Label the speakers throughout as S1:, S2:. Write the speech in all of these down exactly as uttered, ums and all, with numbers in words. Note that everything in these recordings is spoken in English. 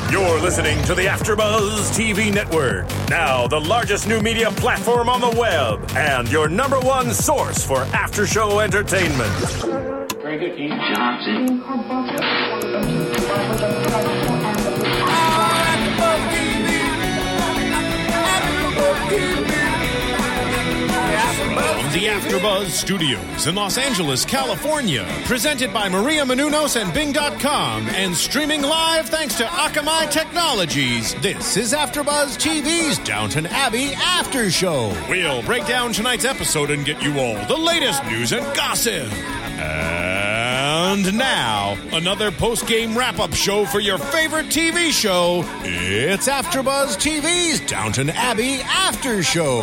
S1: You're listening to the AfterBuzz T V network, now the largest new media platform on the web, and your number one source for after-show entertainment.
S2: Very good, King Johnson.
S1: From the AfterBuzz Studios in Los Angeles, California, presented by Maria Menounos and Bing dot com, and streaming live thanks to Akamai Technologies. This is AfterBuzz T V's Downton Abbey After Show. We'll break down tonight's episode and get you all the latest news and gossip. And now, another post-game wrap-up show for your favorite T V show. It's AfterBuzz T V's Downton Abbey After Show.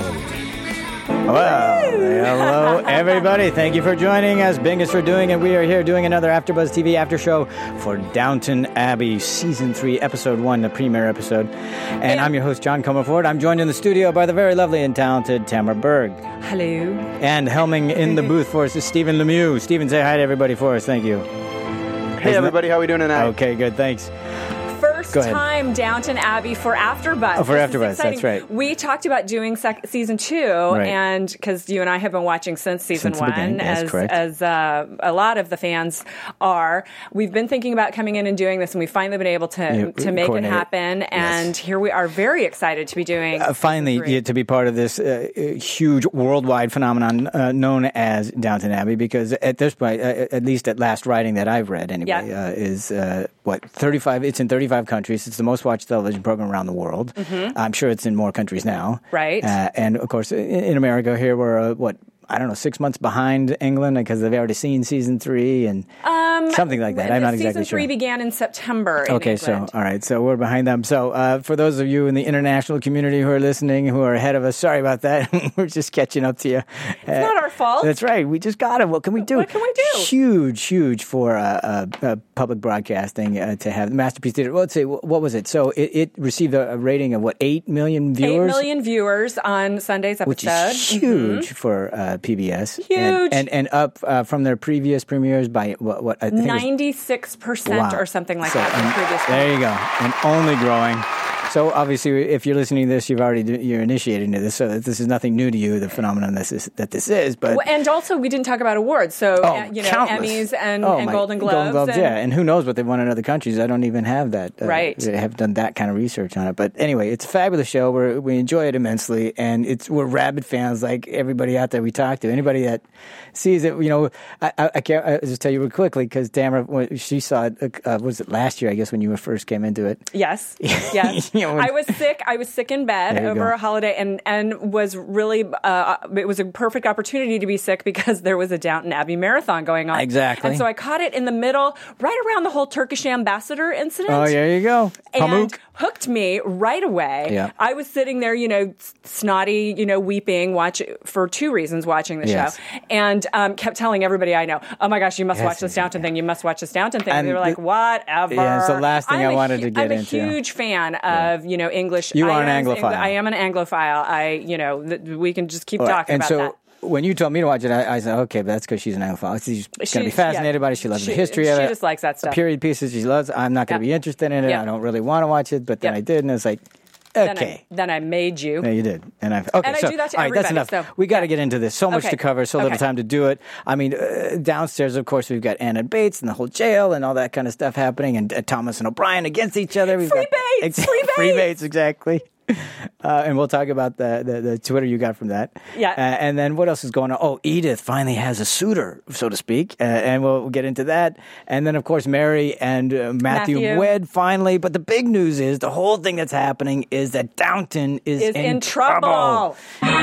S3: Well, hello, everybody. Thank you for joining us. Bing is for doing, and we are here doing another AfterBuzz T V after show for Downton Abbey Season three, Episode one, the premiere episode. And I'm your host, John Comerford. I'm joined in the studio by the very lovely and talented Tamara Berg.
S4: Hello.
S3: And helming in the booth for us is Stephen Lemieux. Stephen, say hi to everybody for us. Thank you.
S5: Hey, Isn't everybody. It? How are we doing tonight?
S3: Okay, good. Thanks.
S4: First time Downton Abbey for AfterBuzz.
S3: Oh, for AfterBuzz, that's right.
S4: We talked about doing sec- season two,
S3: right.
S4: and because you and I have been watching since season
S3: since
S4: one,
S3: as
S4: as uh, a lot of the fans are. We've been thinking about coming in and doing this, and we've finally been able to
S3: yeah,
S4: to make it happen. It. And
S3: yes.
S4: here we are, very excited to be doing.
S3: Uh, finally, yeah, to be part of this uh, huge worldwide phenomenon uh, known as Downton Abbey, because at this point, uh, at least at last writing that I've read, anyway,
S4: yeah.
S3: uh, is uh, what thirty-five. It's in thirty-five countries. It's the most watched television program around the world.
S4: Mm-hmm.
S3: I'm sure it's in more countries now.
S4: Right.
S3: Uh, and of course, in, in America, here we're uh, what. I don't know, six months behind England because they've already seen season three and
S4: um,
S3: something like that. I'm not exactly sure.
S4: Season three began in September in
S3: Okay,
S4: England.
S3: so, all right, so we're behind them. So uh, for those of you in the international community who are listening, who are ahead of us, sorry about that. We're just catching up to you.
S4: It's uh, not our fault.
S3: That's right. We just got it. What can we do?
S4: What can we do?
S3: Huge, huge for uh, uh, uh, public broadcasting uh, to have Masterpiece Theater. Well, let's say, what was it? So it, it received a, a rating of, what, eight million viewers?
S4: eight million viewers on Sunday's episode.
S3: Which is huge
S4: mm-hmm.
S3: for uh, P B S.
S4: Huge.
S3: And, and, and up uh, from their previous premieres by, what, what I think
S4: ninety-six percent
S3: wow.
S4: or something like
S3: so,
S4: that.
S3: And,
S4: previous
S3: there you go. And only growing. So obviously, if you're listening to this, you've already you're initiated into this, so that this is nothing new to you, the phenomenon this is, that this is. But
S4: well, and also, we didn't talk about awards, so
S3: oh,
S4: uh, you know,
S3: countless.
S4: Emmys and,
S3: oh,
S4: and
S3: my,
S4: Golden Globes.
S3: Golden Globes,
S4: and,
S3: yeah, and who knows what they've won in other countries? I don't even have that. Uh,
S4: right,
S3: I haven't done that kind of research on it. But anyway, it's a fabulous show. We we enjoy it immensely, and it's we're rabid fans like everybody out there we talk to. Anybody that sees it, you know, I, I, I can't I'll just tell you real quickly because Tamara, she saw it. Uh, was it last year? I guess when you first came into it.
S4: Yes, yes.
S3: you know, when,
S4: I was sick. I was sick in bed over
S3: go.
S4: a holiday, and and was really uh, it was a perfect opportunity to be sick because there was a Downton Abbey marathon going on.
S3: Exactly.
S4: And so I caught it in the middle, right around the whole Turkish ambassador incident.
S3: Oh, there you go.
S4: And
S3: Pamuk.
S4: hooked me right away.
S3: Yeah.
S4: I was sitting there, you know, snotty, you know, weeping, watch for two reasons watching the
S3: yes.
S4: show, and um, kept telling everybody I know, oh my gosh, you must
S3: yes,
S4: watch this Downton thing. You must watch this Downton thing.
S3: And
S4: they were like,
S3: the,
S4: whatever.
S3: Yeah, it's the last thing
S4: I'm
S3: I
S4: a,
S3: wanted to get
S4: I'm
S3: into.
S4: I'm a huge fan of, you know, English.
S3: You are
S4: I
S3: an
S4: am,
S3: Anglophile.
S4: I am an Anglophile. I, you know, th- we can just keep
S3: Right.
S4: talking
S3: and
S4: about
S3: so,
S4: that.
S3: When you told me to watch it, I, I said, okay, but that's because she's an Anglophile. She's going to be fascinated
S4: yeah.
S3: by it. She loves
S4: she,
S3: the history of
S4: she
S3: it.
S4: She just likes that stuff.
S3: Period pieces she loves. I'm not going to
S4: yeah.
S3: be interested in it.
S4: Yeah.
S3: I don't really want to watch it, but then
S4: yeah.
S3: I did, and it's like, okay.
S4: Then I, then I made you.
S3: No, you did. And I okay,
S4: and
S3: so,
S4: I do that to
S3: all right,
S4: everybody.
S3: that's enough.
S4: So,
S3: we got to
S4: yeah.
S3: get into this. So much
S4: okay.
S3: to cover, so
S4: okay.
S3: little time to do it. I mean, uh, downstairs, of course, we've got Anna Bates and the whole jail and all that kind of stuff happening, and uh, Thomas and O'Brien against each other. We've
S4: Free
S3: got,
S4: Bates!
S3: Ex-
S4: Free Bates!
S3: Free Bates, exactly. Uh, and we'll talk about the, the, the Twitter you got from that.
S4: Yeah.
S3: Uh, and then what else is going on? Oh, Edith finally has a suitor, so to speak. Uh, and we'll, we'll get into that. And then, of course, Mary and uh, Matthew,
S4: Matthew
S3: wed finally. But the big news is the whole thing that's happening is that Downton is,
S4: is
S3: in,
S4: in trouble.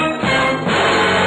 S3: trouble.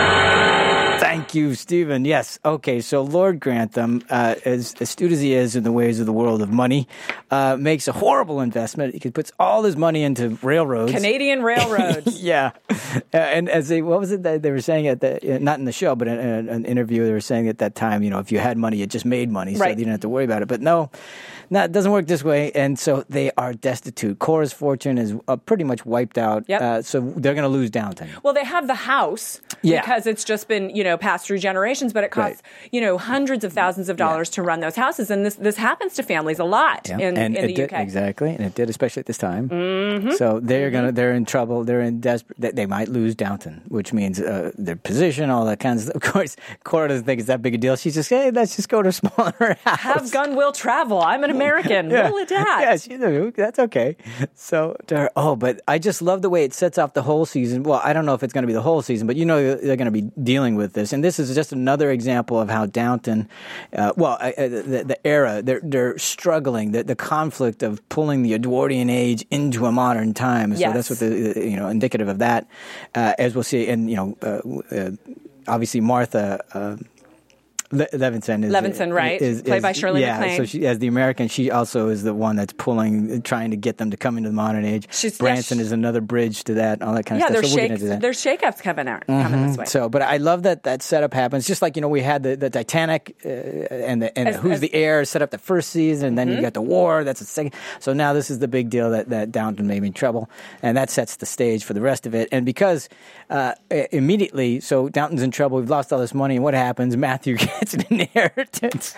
S3: Thank you, Stephen. Yes. Okay. So Lord Grantham, uh, as astute as he is in the ways of the world of money, uh, makes a horrible investment. He puts all his money into railroads.
S4: Canadian railroads.
S3: yeah. Uh, and as they, what was it that they were saying at the, uh, not in the show, but in, in an interview, they were saying at that time, you know, if you had money, you just made money. So
S4: right.
S3: you didn't have to worry about it. But no, no, it doesn't work this way. And so they are destitute. Cora's fortune is uh, pretty much wiped out.
S4: Yep.
S3: Uh, so they're going to lose Downton.
S4: Well, they have the house
S3: Yeah.
S4: because it's just been, you know, know, pass through generations, but it costs,
S3: Right.
S4: you know, hundreds of thousands of dollars
S3: Yeah.
S4: to run those houses. And this this happens to families a lot
S3: Yeah.
S4: in,
S3: and
S4: in
S3: it
S4: the
S3: did,
S4: U K.
S3: Exactly, and it did, especially at this time.
S4: Mm-hmm.
S3: So they're
S4: Mm-hmm.
S3: gonna, they're in trouble. They're in desperate. They, they might lose Downton, which means uh, their position, all that kinds of. Of course, Cora doesn't think it's that big a deal. She's just, hey, let's just go to a smaller house.
S4: Have gun will travel. I'm an American. Will adapt.
S3: Yes, you know, that's okay. So, to her, oh, but I just love the way it sets off the whole season. Well, I don't know if it's going to be the whole season, but you know they're going to be dealing with this, and this is just another example of how Downton, uh, well, uh, the, the era they're they're struggling, the, the conflict of pulling the Edwardian age into a modern time. So
S4: Yes.
S3: that's what the you know indicative of that, uh, as we'll see, and you know, uh, uh, obviously Martha. Uh, Le- Levinson is
S4: Levinson, right?
S3: Is,
S4: Played
S3: is-
S4: by Shirley
S3: yeah,
S4: MacLaine.
S3: so she, as the American, she also is the one that's pulling, trying to get them to come into the modern age.
S4: She's-
S3: Branson
S4: yeah, she-
S3: is another bridge to that, all that kind
S4: Yeah,
S3: of stuff.
S4: there's
S3: So we're
S4: shake,
S3: gonna do that.
S4: there's shakeups coming out coming this way.
S3: So, but I love that that setup happens. Just like you know, we had the, the Titanic uh, and the, and
S4: As-
S3: the Who's
S4: as-
S3: the Heir set up the first season, and then you got the war. That's the second. So now this is the big deal that that Downton made me in trouble, and that sets the stage for the rest of it. And because uh, immediately, so Downton's in trouble. We've lost all this money, and what happens? Matthew gets an inheritance.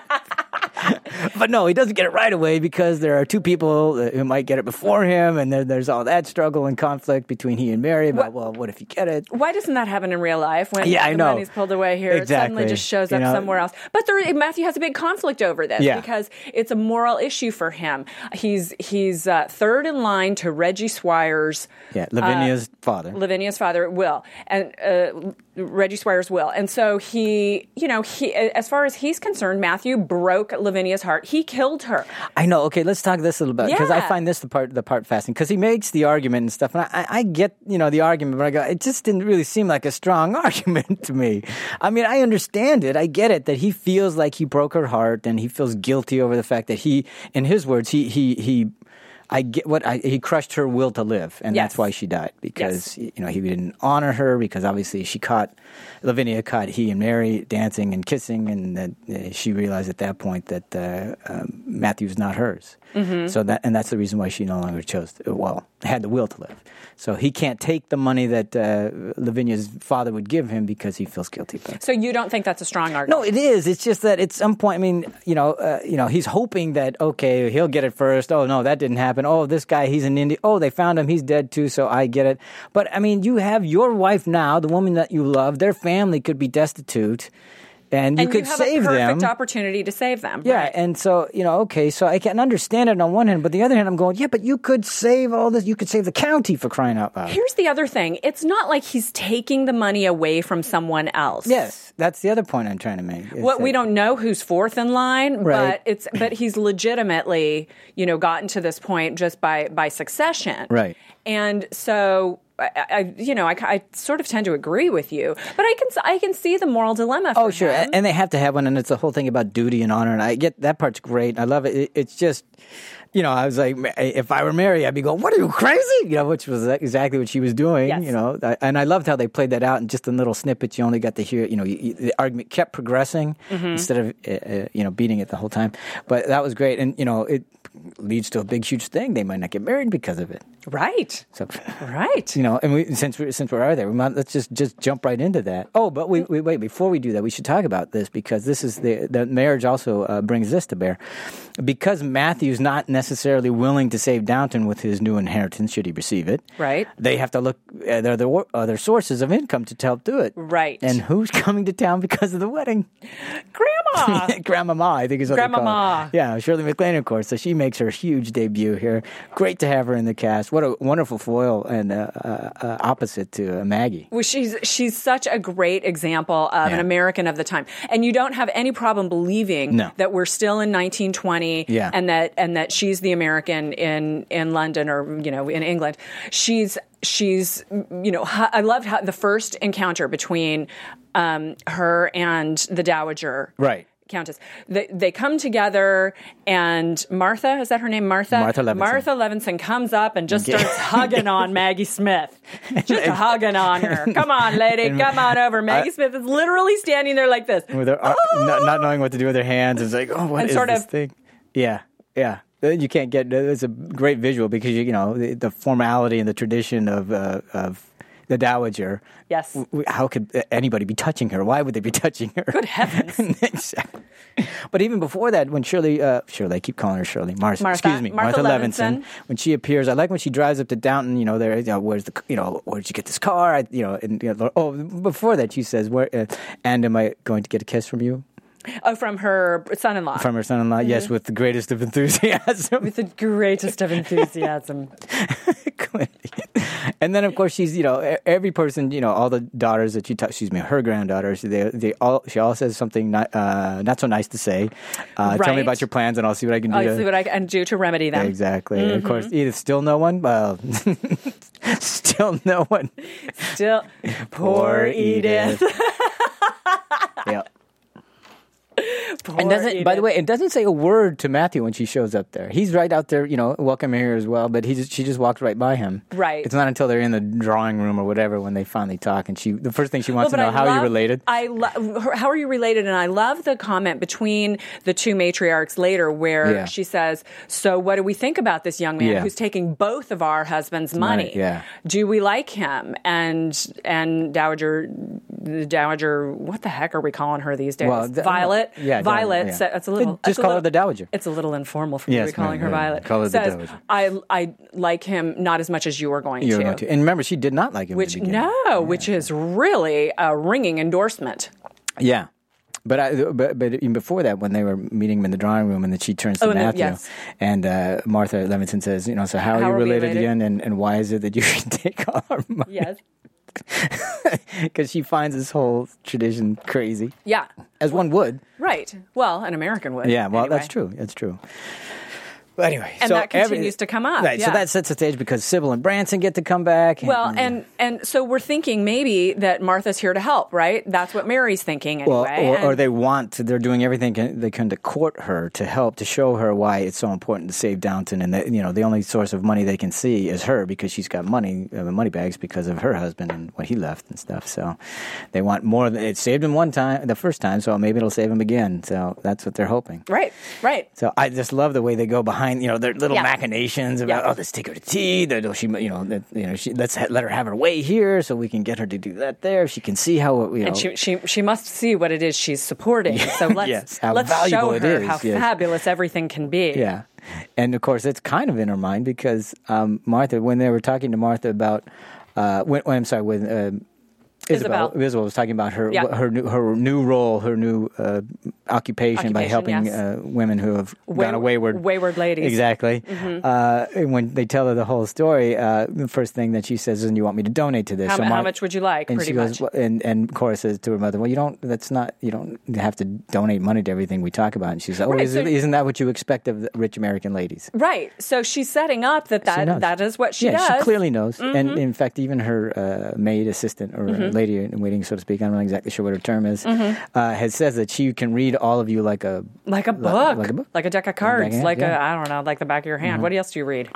S3: But no, he doesn't get it right away because there are two people who might get it before him, and there, there's all that struggle and conflict between he and Mary about, well, what if you get it?
S4: Why doesn't that happen in real life when
S3: Yeah, I
S4: the
S3: know.
S4: money's pulled away here? It
S3: Exactly.
S4: suddenly just shows
S3: You
S4: up
S3: know-
S4: somewhere else. But there, Matthew has a big conflict over this
S3: Yeah.
S4: because it's a moral issue for him. He's he's uh, third in line to Reggie Swire's
S3: Yeah, Lavinia's father.
S4: Lavinia's father, Will, and uh, Reggie Swire's Will. And so he, you know, he, as far as he's concerned, Matthew broke Lavinia's heart. He killed her.
S3: I know. Okay, let's talk this a little bit because I
S4: Yeah.
S3: find this the part the part fascinating because he makes the argument and stuff, and I, I get you know the argument, but I go, it just didn't really seem like a strong argument to me. I mean, I understand it, I get it that he feels like he broke her heart and he feels guilty over the fact that he, in his words, he he he. I get what I, he crushed her will to live, and
S4: Yes.
S3: that's why she died because you know he didn't honor her because obviously she caught Lavinia caught he and Mary dancing and kissing, and that uh, she realized at that point that uh, um, Matthew's not hers. Mm-hmm. So that and that's the reason why she no longer chose to, well had the will to live. So he can't take the money that uh, Lavinia's father would give him because he feels guilty about it.
S4: So you don't think that's a strong argument?
S3: No, it is. It's just that at some point, I mean, you know, uh, you know, he's hoping that okay, he'll get it first. Oh no, that didn't happen. Oh, this guy, he's in India. Oh, they found him. He's dead too. So I get it. But I mean, you have your wife now, the woman that you love. Their family could be destitute, and you
S4: and
S3: could
S4: you have
S3: save
S4: a perfect
S3: them.
S4: opportunity to save them.
S3: Yeah,
S4: right?
S3: and so, you know, okay, so I can understand it on one hand, but the other hand, I'm going, yeah, but you could save all this. You could save the county for crying out loud.
S4: Here's the other thing. It's not like he's taking the money away from someone else.
S3: Yes, that's the other point I'm trying to make. is
S4: What we
S3: that-
S4: don't know who's fourth in line,
S3: Right.
S4: but it's but he's legitimately, you know, gotten to this point just by by succession.
S3: Right.
S4: And so I, I you know, I, I sort of tend to agree with you, but I can I can see the moral dilemma for
S3: Oh, sure.
S4: him.
S3: And they have to have one, and it's the whole thing about duty and honor, and I get that part's great. I love it. it it's just, you know, I was like, if I were Mary, I'd be going, what are you, crazy? You know, which was exactly what she was doing,
S4: Yes.
S3: you know. And I loved how they played that out in just in little snippets. You only got to hear, you know, you, you, the argument kept progressing
S4: Mm-hmm.
S3: instead of, uh, uh, you know, beating it the whole time. But that was great. And, you know, it leads to a big, huge thing. They might not get married because of it.
S4: Right.
S3: So,
S4: Right.
S3: you know, and we, since we since we are there, we might, let's just, just jump right into that. Oh, but we, we wait before we do that, we should talk about this because this is the the marriage also uh, brings this to bear, because Matthew's not necessarily willing to save Downton with his new inheritance should he receive it.
S4: Right.
S3: They have to look at their other, other sources of income to help do it.
S4: Right.
S3: And who's coming to town because of the wedding?
S4: Grandma.
S3: Grandmama, I think is what they call
S4: Grandmama.
S3: her. Yeah, Shirley MacLaine, of course. So she makes her huge debut here. Great to have her in the cast. What a wonderful foil and uh, uh, uh, opposite to uh, Maggie.
S4: Well, she's she's such a great example of
S3: Yeah.
S4: an American of the time, and you don't have any problem believing
S3: No.
S4: that we're still in nineteen twenty,
S3: Yeah.
S4: and that and that she's the American in in London or you know in England. She's she's you know I loved how the first encounter between um, her and the Dowager,
S3: Right.
S4: Countess. They, they come together, and Martha, is that her name? Martha?
S3: Martha Levinson.
S4: Martha Levinson comes up and just
S3: Okay.
S4: starts hugging on Maggie Smith. Just hugging on her. Come on, lady. Come on over. Maggie Smith is literally standing there like this.
S3: With her, uh, not, not knowing what to do with their hands. It's like, oh, what
S4: And
S3: is
S4: sort
S3: this
S4: of-
S3: thing? Yeah, yeah. You can't get, it's a great visual because, you, you know, the, the formality and the tradition of, uh, of the dowager.
S4: Yes.
S3: W- w- How could anybody be touching her? Why would they be touching her?
S4: Good heavens.
S3: Exactly. But even before that, when Shirley, uh, Shirley, I keep calling her Shirley, Martha,
S4: Martha.
S3: excuse me,
S4: Martha
S3: Martha,
S4: Levinson.
S3: Levinson, when she appears, I like when she drives up to Downton, you know, there, you know, where's the, you know, where'd you get this car? I, you know, and, you know, oh, before that, she says, where, uh, and am I going to get a kiss from you?
S4: Oh, from her son-in-law.
S3: From her son-in-law, mm-hmm. Yes, with the greatest of enthusiasm.
S4: With the greatest of enthusiasm.
S3: And then, of course, she's, you know, every person, you know, all the daughters that she, ta- excuse me, her granddaughters, they, they all, she all says something not, uh, not so nice to say. Uh,
S4: right.
S3: Tell me about your plans and I'll see what I can do.
S4: I'll
S3: to...
S4: see what I can do to remedy them.
S3: Exactly.
S4: Mm-hmm.
S3: And of course, either still no one, well, still no one.
S4: Still, poor Edith.
S3: Yeah.
S4: Poor
S3: And doesn't,
S4: Edith.
S3: by the way, it doesn't say a word to Matthew when she shows up there. He's right out there, you know, welcoming her as well, but he's she just walked right by him.
S4: Right.
S3: It's not until they're in the drawing room or whatever when they finally talk, and she the first thing she wants
S4: Well,
S3: to know,
S4: I
S3: how
S4: love,
S3: are you related?
S4: I lo- how are you related? And I love the comment between the two matriarchs later where
S3: Yeah.
S4: she says, so what do we think about this young man
S3: Yeah.
S4: who's taking both of our husband's money?
S3: Money, yeah.
S4: Do we like him? And and Dowager, the Dowager, what the heck are we calling her these days?
S3: Well, th-
S4: Violet?
S3: yeah,
S4: Violet,
S3: yeah.
S4: sa- it's a little...
S3: Just
S4: it's a
S3: call her
S4: little-
S3: the Dowager.
S4: It's a little informal for me
S3: Yes,
S4: to be calling
S3: ma'am,
S4: her
S3: yeah,
S4: Violet.
S3: call her the
S4: says,
S3: Dowager.
S4: I, I like him not as much as you are going
S3: You're
S4: to.
S3: going to. And remember, she did not like him
S4: Which,
S3: at the beginning.
S4: no, which is really a ringing endorsement.
S3: Yeah. But, I, but but even before that, when they were meeting him in the drawing room, and then she turns to
S4: Oh, and then-
S3: Matthew,
S4: yes.
S3: and uh, Martha Levinson says, you know, so how,
S4: How
S3: are you
S4: are we
S3: related,
S4: related?
S3: again, and, and why is it that you can take all our money?
S4: Yes.
S3: Because she finds this whole tradition crazy,
S4: Yeah.
S3: as one would.
S4: Right. Well, an American would.
S3: Yeah, well,
S4: anyway.
S3: that's true. That's true. But anyway,
S4: And
S3: so
S4: that continues
S3: every-
S4: to come up,
S3: Right,
S4: yeah.
S3: so that sets the stage because Sybil and Branson get to come back. And,
S4: Well, and and so we're thinking maybe that Martha's here to help, right? That's what Mary's thinking anyway.
S3: Well, or,
S4: and-
S3: or they want to, they're doing everything can, they can to court her, to help, to show her why it's so important to save Downton, and that, you know, the only source of money they can see is her because she's got money, uh, money bags because of her husband and what he left and stuff. So they want more. It saved him one time, the first time, so maybe it'll save him again. So that's what they're hoping.
S4: Right. Right.
S3: So I just love the way they go behind, you know, their little
S4: Yeah.
S3: machinations about,
S4: Yeah.
S3: oh, let's take her to tea. That she, you know, that, you know, she, let's ha- let her have her way here, so we can get her to do that there. She can see how, you know,
S4: And she, she she must see what it is she's supporting. So let's
S3: Yes, how
S4: let's
S3: valuable
S4: show
S3: it
S4: her
S3: is,
S4: how
S3: yes.
S4: fabulous everything can be.
S3: yeah. And of course, it's kind of in her mind because um, Martha, when they were talking to Martha about, uh, when, when I'm sorry, when uh, Isabel,
S4: Isabel.
S3: Isabel was talking about her
S4: Yeah.
S3: her new her new role, her new uh, occupation, by
S4: Occupation,
S3: helping
S4: yes.
S3: uh, women who have
S4: Way-
S3: gone wayward,
S4: wayward ladies.
S3: Exactly. Uh, and when they tell her the whole story, uh, the first thing that she says is, "And you want me to donate to this?"
S4: How,
S3: So
S4: how
S3: Mar-
S4: much would you like?
S3: And
S4: Pretty
S3: she
S4: much.
S3: goes, well, and and Cora says to her mother, "Well, you don't. That's not. You don't have to donate money to everything we talk about." And she says, "Oh,
S4: Right,
S3: is
S4: so-
S3: it, isn't that what you expect of the rich American ladies?"
S4: Right. So she's setting up that
S3: She
S4: that,
S3: knows.
S4: that is what she
S3: yeah,
S4: does. Mm-hmm.
S3: she clearly knows. And in fact, even her uh, maid assistant or uh lady in waiting, so to speak, I'm not exactly sure what her term is,
S4: Mm-hmm.
S3: uh, has says that she can read all of you like a
S4: Like a book.
S3: like a book.
S4: Like a deck of cards.
S3: hand,
S4: Like
S3: yeah. Mm-hmm.
S4: a, I don't know, like the back of your hand. What else do you read?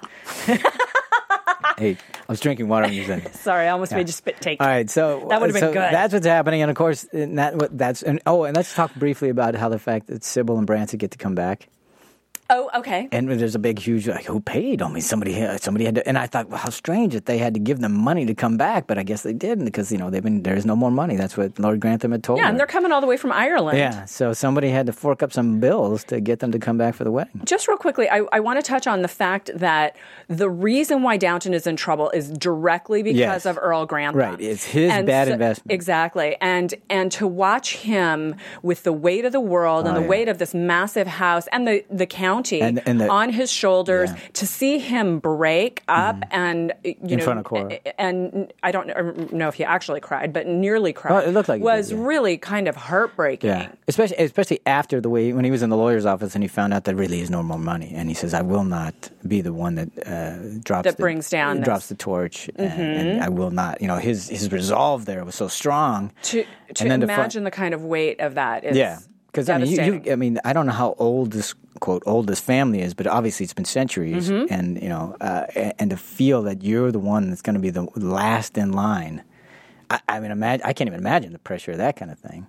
S3: Hey, I was drinking water when you said it.
S4: Sorry, I almost made you spit take.
S3: All right, so
S4: That would've been
S3: so
S4: good.
S3: That's what's happening, and of course, and that what that's and oh, and let's talk briefly about how the fact that Sybil and Branson get to come back,
S4: Oh, okay.
S3: and there's a big, huge like, who paid? I mean, somebody, had- somebody had to, and I thought, well, how strange that they had to give them money to come back, but I guess they didn't because you know they've been there's no more money. That's what Lord Grantham had told
S4: Yeah,
S3: her.
S4: and they're coming all the way from Ireland.
S3: yeah, so somebody had to fork up some bills to get them to come back for the wedding.
S4: Just real quickly, I, I want to touch on the fact that the reason why Downton is in trouble is directly because
S3: Yes.
S4: of Earl Grantham.
S3: Right, it's his
S4: And
S3: bad
S4: so-
S3: investment.
S4: Exactly. And and to watch him with the weight of the world and
S3: Oh,
S4: the
S3: yeah.
S4: weight of this massive house and the, the county
S3: And- and the-
S4: on his shoulders,
S3: Yeah. Mm-hmm.
S4: to see him break up and, you
S3: In
S4: know,
S3: front of Cora.
S4: and I don't know if he actually cried, but nearly cried.
S3: Well, it looked like he
S4: was
S3: did, yeah.
S4: really kind of heartbreaking.
S3: Yeah, especially especially after the way when he was in the lawyer's office and he found out there really is no more money, and he says, "I will not be the one that uh, drops
S4: That
S3: the,
S4: brings down this.
S3: drops the torch, and, and I will not." You know, his his resolve there was so strong.
S4: To to
S3: And then to fi-
S4: imagine the kind of weight of that is
S3: Yeah, because I mean, you,
S4: devastating.
S3: you, I mean, I don't know how old this quote old this family is, but obviously it's been centuries,
S4: Mm-hmm.
S3: and you know, uh, and, and to feel that you're the one that's going to be the last in line. I, I mean, imagine, I can't even imagine the pressure of that kind of thing.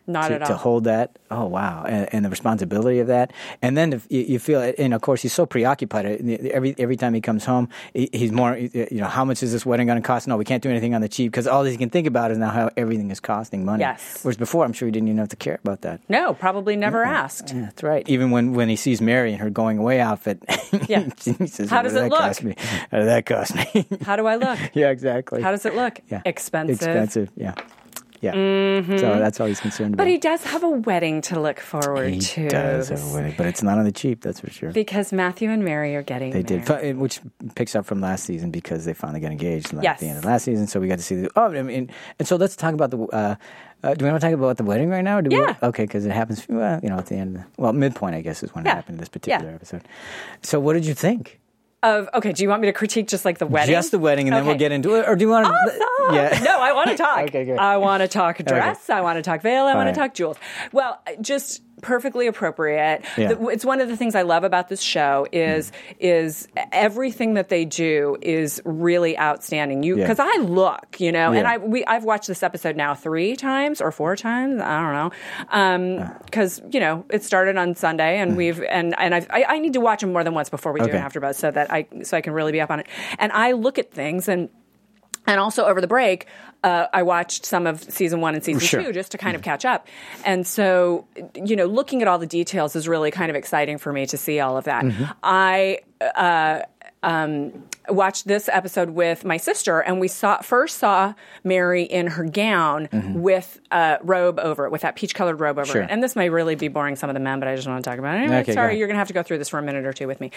S4: Not
S3: to,
S4: at all.
S3: to hold that. Oh wow, and, and the responsibility of that, and then if you, you feel, and of course he's so preoccupied. Every every time he comes home, he, he's more. You know, how much is this wedding going to cost? No, we can't do anything on the cheap because all he can think about is now how everything is costing money.
S4: Yes.
S3: Whereas before, I'm sure he didn't even have to care about that.
S4: No, probably never
S3: Yeah.
S4: asked.
S3: Yeah, that's right. Even when, when he sees Mary in her going away outfit,
S4: Yeah.
S3: he says,
S4: How
S3: "What
S4: does
S3: did
S4: it
S3: that
S4: look?"
S3: cost me? How did that cost me?
S4: How do I look?
S3: Yeah, exactly.
S4: How does it look?
S3: Yeah.
S4: Expensive.
S3: Expensive, yeah. Yeah. Mm-hmm. So that's all he's concerned about.
S4: But he does have a wedding to look forward
S3: He
S4: to.
S3: does have a wedding, but it's not on the cheap, that's for sure.
S4: Because Matthew and Mary are getting
S3: They
S4: married.
S3: did, which picks up from last season because they finally got engaged at
S4: Yes.
S3: the end of last season. So we got to see the. Oh, I mean, and so let's talk about the. Uh, uh, do we want to talk about the wedding right now? Or do
S4: Yeah.
S3: We, okay, because it happens. Well, you know, at the end. Of the, well, midpoint, I guess, is when
S4: Yeah.
S3: it happened in this particular
S4: Yeah.
S3: episode. So, what did you think?
S4: Of okay, do you want me to critique just like the wedding?
S3: Just the wedding, and then
S4: Okay.
S3: we'll get into it. Or do you want to?
S4: Awesome.
S3: Yeah.
S4: No, I want to talk.
S3: Okay, good.
S4: I want to talk dress. I want to talk veil. I want
S3: right.
S4: to talk jewels. Well, just perfectly appropriate.
S3: Yeah.
S4: The- It's one of the things I love about this show is is everything that they do is really outstanding. You
S3: Yeah.
S4: because I look, you know, and
S3: Yeah.
S4: I we I've watched this episode now three times or four times. I don't know, because you know it started on Sunday and we've and and I've, I I need to watch them more than once before we do
S3: Okay.
S4: an AfterBuzz so that I so I can really be up on it. And I look at things and. And also over the break, uh, I watched some of season one and season
S3: Sure.
S4: two just to kind of catch up. And so, you know, looking at all the details is really kind of exciting for me to see all of that.
S3: Mm-hmm.
S4: I uh, um, watched this episode with my sister, and we saw first saw Mary in her gown with a robe over it, with that peach-colored robe over
S3: Mm-hmm. Sure.
S4: it. And this may really be boring some of the men, but I just want to talk about it. Anyway,
S3: Okay, go
S4: sorry,
S3: ahead.
S4: you're going to have to go through this for a minute or two with me.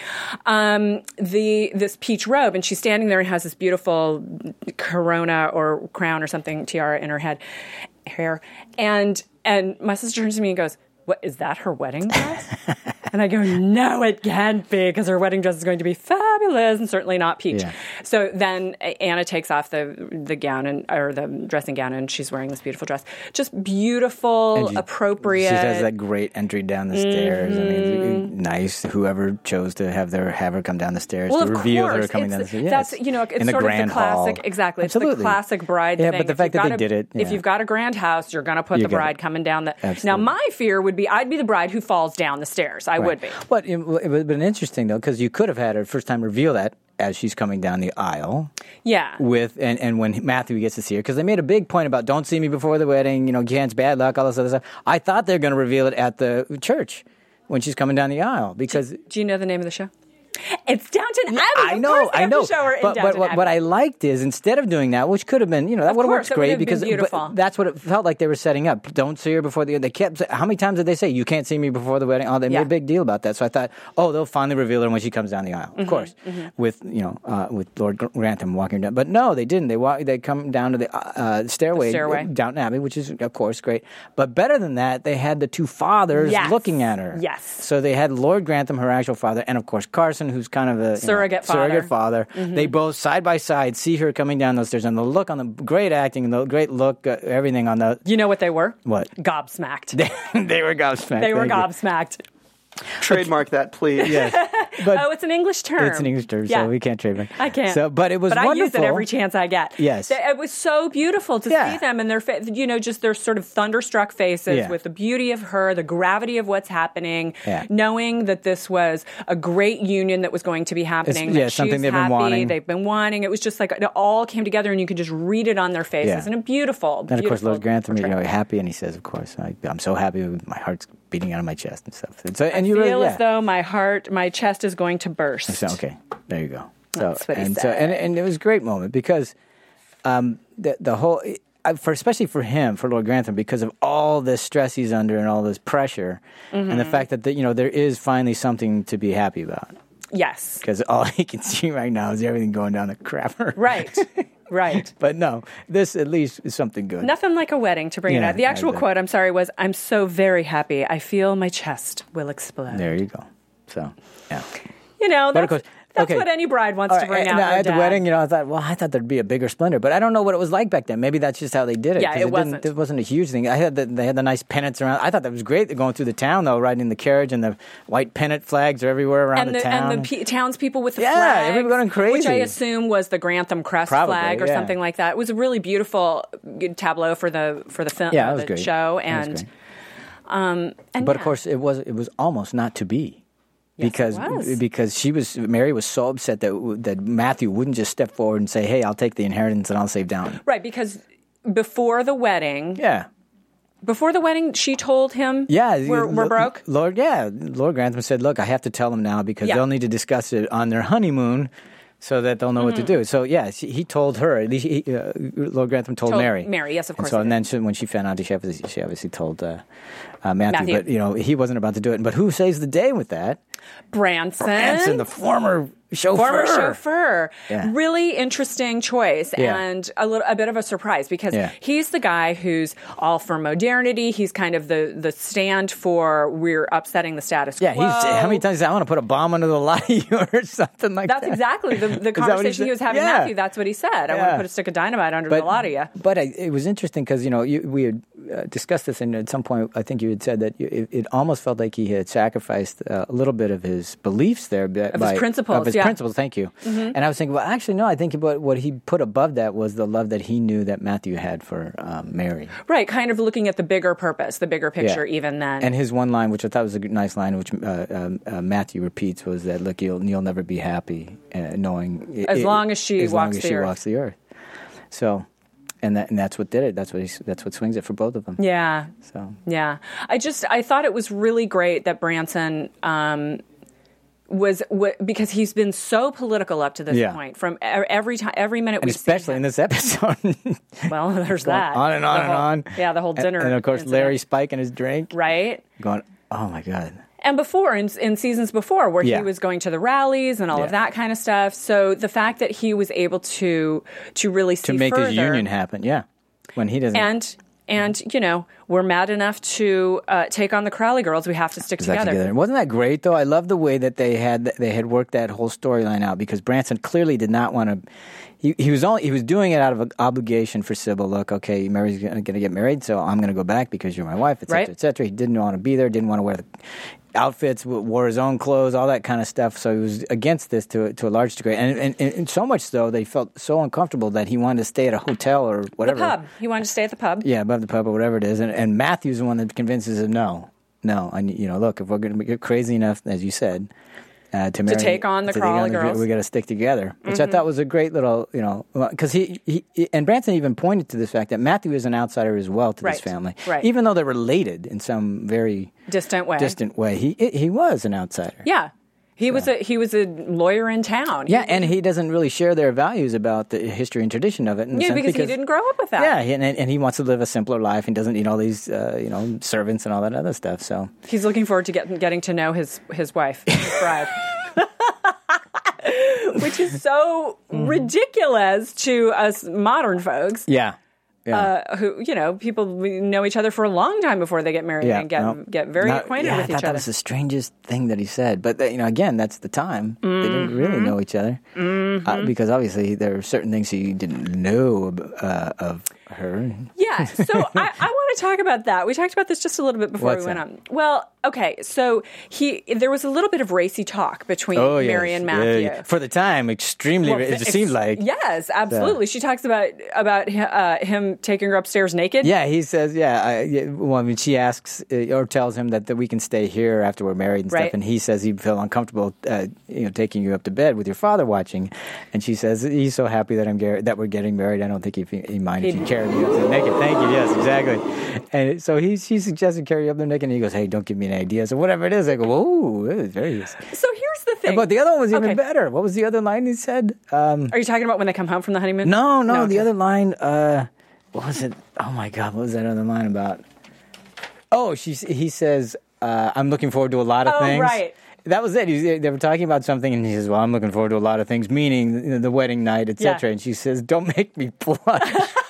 S4: Um, the this peach robe, and she's standing there and has this beautiful corona or crown or something tiara in her head, hair, and and my sister turns to me and goes, "What is that? Her wedding dress?" And I go, "No, it can't be, because her wedding dress is going to be fabulous and certainly not peach."
S3: Yeah.
S4: So then Anna takes off the the gown and or the dressing gown, and she's wearing this beautiful dress, just beautiful,
S3: And she-
S4: appropriate.
S3: She has that great entry down the stairs. I mean, nice. Whoever chose to have their have her come down the stairs
S4: Well,
S3: to
S4: of
S3: reveal
S4: course.
S3: her coming down the
S4: It's-
S3: stairs.
S4: That's
S3: Yes.
S4: you know, it's
S3: In the
S4: sort of
S3: grand
S4: the classic.
S3: hall.
S4: Exactly, it's
S3: Absolutely.
S4: the classic bride
S3: Yeah,
S4: thing.
S3: but the
S4: If
S3: fact
S4: you've
S3: that
S4: got
S3: they
S4: a-
S3: did it,
S4: if
S3: yeah.
S4: you've got a grand house, you're going to put
S3: You
S4: the
S3: get
S4: bride
S3: it.
S4: coming down the. Now,
S3: Absolutely.
S4: my fear would be I'd be the bride who falls down the stairs. I would be.
S3: But it, it would have been interesting though, because you could have had her first time reveal that as she's coming down the aisle.
S4: Yeah.
S3: With and, and when Matthew gets to see her, because they made a big point about don't see me before the wedding, you know, can't bad luck, all this other stuff. I thought they were going to reveal it at the church when she's coming down the aisle because.
S4: Do you know the name of the show? It's Downton Abbey.
S3: I
S4: Of
S3: know,
S4: course they
S3: I
S4: have
S3: know.
S4: to show her in
S3: But, but
S4: Downton
S3: what,
S4: Abbey.
S3: what I liked is instead of doing that, which could have been, you know, that
S4: Of
S3: would have
S4: course,
S3: worked
S4: that would
S3: great
S4: have been
S3: because
S4: beautiful.
S3: but that's what it felt like they were setting up. Don't see her before the. They kept. sa- How many times did they say you can't see me before the wedding? Oh, they
S4: Yeah.
S3: made a big deal about that. So I thought, oh, they'll finally reveal her when she comes down the aisle.
S4: Mm-hmm,
S3: Of course, with you know, uh, with Lord Grantham walking down. But no, they didn't. They walk. They come down to the uh, stairway,
S4: The stairway.
S3: Downton Abbey, which is of course great. But better than that, they had the two fathers
S4: Yes.
S3: looking at her.
S4: Yes.
S3: So they had Lord Grantham, her actual father, and of course Carson, who's kind of a you know,
S4: Surrogate father.
S3: surrogate father. They both side by side see her coming down those stairs, and the look on the great acting, and the great look, uh, everything on the
S4: You know what they were?
S3: what
S4: Gobsmacked.
S3: they were gobsmacked.
S4: They were
S3: Thank you.
S4: gobsmacked.
S5: Trademark that, please.
S3: Yes, but
S4: Oh, it's an English term.
S3: it's an English term,
S4: Yeah.
S3: so we can't trademark.
S4: I can't.
S3: So, but it was
S4: but
S3: wonderful.
S4: I use it every chance I get.
S3: Yes.
S4: They- It was so beautiful to
S3: Yeah.
S4: see them and their, fa- you know, just their sort of thunderstruck faces
S3: Yeah.
S4: with the beauty of her, the gravity of what's happening,
S3: Yeah.
S4: knowing that this was a great union that was going to be happening.
S3: It's-
S4: that
S3: yeah, something
S4: she's
S3: they've been
S4: happy,
S3: wanting.
S4: They've been wanting. It was just like it all came together, and you could just read it on their faces.
S3: Yeah.
S4: And a beautiful,
S3: And of course,
S4: beautiful
S3: Lord Grantham, you know,
S4: portrayal.
S3: happy, and he says, "Of course, I, I'm so happy. My heart's beating out of my chest and stuff." And so, and
S4: I
S3: you
S4: feel
S3: really,
S4: as
S3: yeah.
S4: though my heart, my chest is going to burst.
S3: So, okay, there you go. So,
S4: That's what he
S3: and so,
S4: said.
S3: and, and it was a great moment because um, the the whole, I- for especially for him, for Lord Grantham, because of all this stress he's under and all this pressure, and
S4: Mm-hmm.
S3: the fact that the, you know there is finally something to be happy about.
S4: Yes.
S3: Because all he can see right now is everything going down the crapper.
S4: Right. Right.
S3: But no, this at least is something good.
S4: Nothing like a wedding to bring it
S3: Yeah,
S4: out. The actual
S3: I bet.
S4: quote, I'm sorry, was, "I'm so very happy. I feel my chest will explode."
S3: There you go. So, yeah.
S4: You know,
S3: But of
S4: that's,
S3: course-
S4: that's
S3: okay.
S4: what any bride wants
S3: All
S4: to
S3: right,
S4: bring
S3: and
S4: out. her
S3: at the
S4: dad.
S3: wedding, you know, I thought, well, I thought there'd be a bigger splendor, but I don't know what it was like back then. Maybe that's just how they did it.
S4: Yeah,
S3: 'cause
S4: it
S3: didn't-
S4: wasn't.
S3: It wasn't a huge thing. I had the, they had the nice pennants around. I thought that was great. They're going through the town though, riding in the carriage, and the white pennant flags are everywhere around
S4: And
S3: the,
S4: the,
S3: town.
S4: and the pe- townspeople with the
S3: Yeah,
S4: flags,
S3: everyone going crazy.
S4: which I assume was the Grantham crest
S3: Probably,
S4: flag or
S3: yeah.
S4: something like that. It was a really beautiful tableau for the for the film,
S3: Yeah, that
S4: uh,
S3: was
S4: the
S3: great.
S4: show,
S3: That was
S4: and
S3: great.
S4: Um, and
S3: But
S4: yeah.
S3: of course, it was it was almost not to be,
S4: Yes, it
S3: because
S4: was.
S3: because she was Mary was so upset that that Matthew wouldn't just step forward and say, "Hey, I'll take the inheritance and I'll save Downton."
S4: Right, because before the wedding,
S3: Yeah,
S4: before the wedding, she told him,
S3: yeah,
S4: we're, we're
S3: Lo-
S4: broke.
S3: Lord, yeah, Lord Grantham said, "Look, I have to tell them now because
S4: Yeah.
S3: they'll need to discuss it on their honeymoon." So that they'll know what to do. So yeah, she, he told her. At least he, uh, Lord Grantham told,
S4: Told
S3: Mary.
S4: Mary, yes, of
S3: And
S4: course
S3: so
S4: he
S3: and
S4: did.
S3: then she, when she found out, she obviously, she obviously told uh, uh, Matthew,
S4: Matthew.
S3: But you know, he wasn't about to do it. But who saves the day with that?
S4: Branson.
S3: Branson, the former chauffeur.
S4: Former chauffeur.
S3: Yeah.
S4: Really interesting choice
S3: Yeah.
S4: and a little a bit of a surprise because
S3: Yeah.
S4: he's the guy who's all for modernity. He's kind of the the stand for we're upsetting the status
S3: Yeah,
S4: quo.
S3: he's how many times did I want to put a bomb under the light or something like
S4: That's
S3: that.
S4: exactly the, the
S3: what he
S4: conversation he,
S3: said?
S4: was having.
S3: Yeah.
S4: Matthew, that's what he said. I want
S3: Yeah.
S4: to put a stick of dynamite under the lot of you.
S3: But I, it was interesting because, you know, you, we had uh, discussed this, and at some point, I think you had said that you, it, it almost felt like he had sacrificed uh, a little bit of his beliefs there. By,
S4: Of his principles,
S3: Of his
S4: yeah.
S3: principles, thank you. Mm-hmm. And I was thinking, well, actually, no, I think what, what he put above that was the love that he knew that Matthew had for um, Mary.
S4: Right, kind of looking at the bigger purpose, the bigger picture
S3: Yeah.
S4: even then.
S3: And his one line, which I thought was a good- nice line, which uh, um, uh, Matthew repeats, was that, look, you'll, you'll never be happy uh, knowing...
S4: As
S3: it-
S4: long as she
S3: as long
S4: walks
S3: as
S4: the
S3: she
S4: earth.
S3: walks the earth. So, and that and that's what did it. That's what he, that's what swings it for both of them.
S4: yeah.
S3: So
S4: Yeah. I just, I thought it was really great that Branson um, was, w- because he's been so political up to this
S3: Yeah.
S4: point. From e- every time, every minute
S3: and
S4: we've seen
S3: especially
S4: him.
S3: in this episode,
S4: Well, there's
S3: going
S4: that.
S3: on and on
S4: The
S3: and
S4: whole-
S3: on.
S4: Yeah, the whole dinner.
S3: and, and of course
S4: incident.
S3: Larry spiking his drink,
S4: Right?
S3: going, oh my god.
S4: And before, in, in seasons before, where
S3: Yeah.
S4: he was going to the rallies and all
S3: Yeah.
S4: of that kind of stuff. So the fact that he was able to to really see
S3: To make
S4: further,
S3: his union happen, yeah. When he doesn't,
S4: and and you know, we're mad enough to uh, take on the Crowley girls. We have to stick
S3: Exactly
S4: together.
S3: together. Wasn't that great though? I love the way that they had they had worked that whole storyline out because Branson clearly did not want to. He, he was only he was doing it out of an obligation for Sybil. Look, okay, Mary's going to get married, so I'm going to go back because you're my wife, et cetera,
S4: Right.
S3: et cetera. He didn't want to be there, didn't want to wear the outfits, wore his own clothes, all that kind of stuff. So he was against this to to a large degree, and and, and so much so they felt so uncomfortable that he wanted to stay at a hotel or
S4: The
S3: whatever.
S4: pub. He wanted to stay at the pub.
S3: Yeah, above the pub or whatever it is. And, and Matthew's the one that convinces him, no, no. I, you know, look, if we're going to get crazy enough, as you said, uh, to, marry,
S4: take on the
S3: to take
S4: Crawley
S3: on the-
S4: girls.
S3: we got to stick together. Which I thought was a great little, you know, because he, he, he, and Branson even pointed to the fact that Matthew is an outsider as well to
S4: Right,
S3: this family.
S4: right.
S3: Even though they're related in some very
S4: Distant way.
S3: distant way, he he was an outsider.
S4: Yeah. He was a he was a lawyer in town.
S3: Yeah, and he doesn't really share their values about the history and tradition of it. In the
S4: Yeah,
S3: sense
S4: because, he didn't grow up with that.
S3: Yeah, he- and, and he wants to live a simpler life and doesn't need all these, uh, you know, servants and all that other stuff. So
S4: He's looking forward to getting getting to know his his wife, his bride. Which is so ridiculous to us modern folks.
S3: yeah, yeah,
S4: Uh, who you know, people know each other for a long time before they get married
S3: yeah.
S4: and get
S3: no.
S4: get very
S3: Not-
S4: acquainted
S3: yeah,
S4: with
S3: I
S4: each
S3: thought that
S4: other.
S3: was the strangest thing that he said. But uh, you know, again, that's the time they didn't really know each other
S4: Mm-hmm.
S3: uh, because obviously there are certain things he didn't know uh, of her.
S4: Yeah, so I, I want to talk about that. We talked about this just a little bit before
S3: What's
S4: we went
S3: that?
S4: on. Well, okay, so he there was a little bit of racy talk between
S3: Oh, yes.
S4: Mary and
S3: Yeah,
S4: Matthew.
S3: yeah. For the time, extremely.
S4: Well,
S3: it
S4: ex-
S3: seemed like.
S4: yes, absolutely. She talks about about uh, him taking her upstairs naked.
S3: Yeah, he says, yeah, I, yeah. Well, I mean, she asks uh, or tells him that, that we can stay here after we're married and
S4: Right.
S3: stuff, and he says he'd feel uncomfortable, uh, you know, taking you up to bed with your father watching, and she says he's so happy that I'm gar- that we're getting married. I don't think he'd, he'd mind if
S4: He'd-
S3: you carry me up there naked. Thank you. Yes, exactly. And so he she suggested carry you up there naked, and he goes, hey, don't give me any ideas or whatever it is. I go, whoa, it is very.
S4: So here's the thing.
S3: But the other one was even
S4: Okay.
S3: better. What was the other line he said? Um,
S4: Are you talking about when they come home from the honeymoon?
S3: no, no, the
S4: okay.
S3: other line. Uh, what was it? Oh my God, what was that other line about? Oh, she. He says, uh, "I'm looking forward to a lot of
S4: Oh,
S3: things."
S4: right.
S3: That was it. He, they were talking about something, and he says, "Well, I'm looking forward to a lot of things," meaning you know, the wedding night, et cetera.
S4: Yeah.
S3: And she says, "Don't make me blush."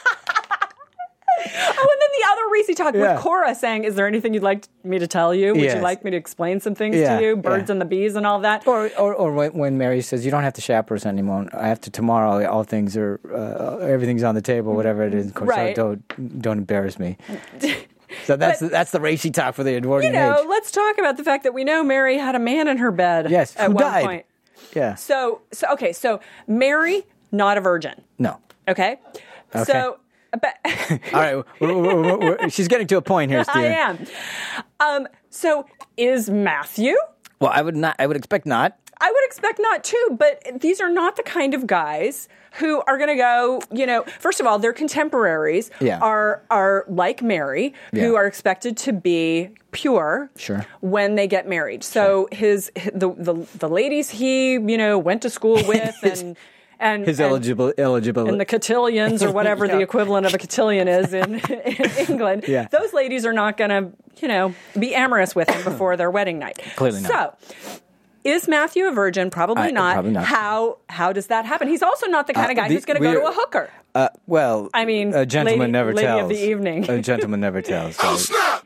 S4: Oh, and then the other racy talk
S3: Yeah.
S4: with Cora saying, "Is there anything you'd like me to tell you? Would
S3: Yes.
S4: you like me to explain some things
S3: Yeah,
S4: to you? Birds
S3: yeah.
S4: and the bees and all that."
S3: Or, or, or when, when Mary says, "You don't have to chaperone us anymore. After tomorrow, all things are, uh, everything's on the table, whatever it is. Of course,
S4: Right.
S3: don't, don't embarrass me." So that's
S4: But-
S3: the, that's the racy talk for the Edwardian
S4: You know,
S3: age.
S4: let's talk about the fact that we know Mary had a man in her bed.
S3: Yes,
S4: at
S3: who
S4: one
S3: died.
S4: point.
S3: Yeah.
S4: So, so okay, so Mary, not a virgin.
S3: No.
S4: Okay,
S3: Okay.
S4: so but
S3: All right, we're, we're, we're, we're, she's getting to a point here, Steven.
S4: I am. Um, so is Matthew?
S3: Well, I would not. I would expect not.
S4: I would expect not too, but these are not the kind of guys who are going to go, you know, first of all, their contemporaries
S3: Yeah.
S4: are are like Mary,
S3: Yeah.
S4: who are expected to be pure
S3: Sure.
S4: when they get married. So his the, the the ladies he, you know, went to school with and and
S3: His
S4: and,
S3: eligible eligible.
S4: and the cotillions or whatever
S3: Yeah.
S4: the equivalent of a cotillion is in, in England.
S3: Yeah.
S4: Those ladies are not going to, you know, be amorous with him before their wedding night.
S3: Clearly not.
S4: So, is Matthew a virgin? Probably
S3: I-
S4: not.
S3: probably not.
S4: How how does that happen? He's also not the kind
S3: Uh,
S4: of guy
S3: the-
S4: who's going to go to
S3: we're-
S4: a hooker.
S3: Uh, well,
S4: I mean,
S3: a gentleman
S4: lady-
S3: never
S4: lady
S3: tells.
S4: of the evening.
S3: A gentleman never tells. Right?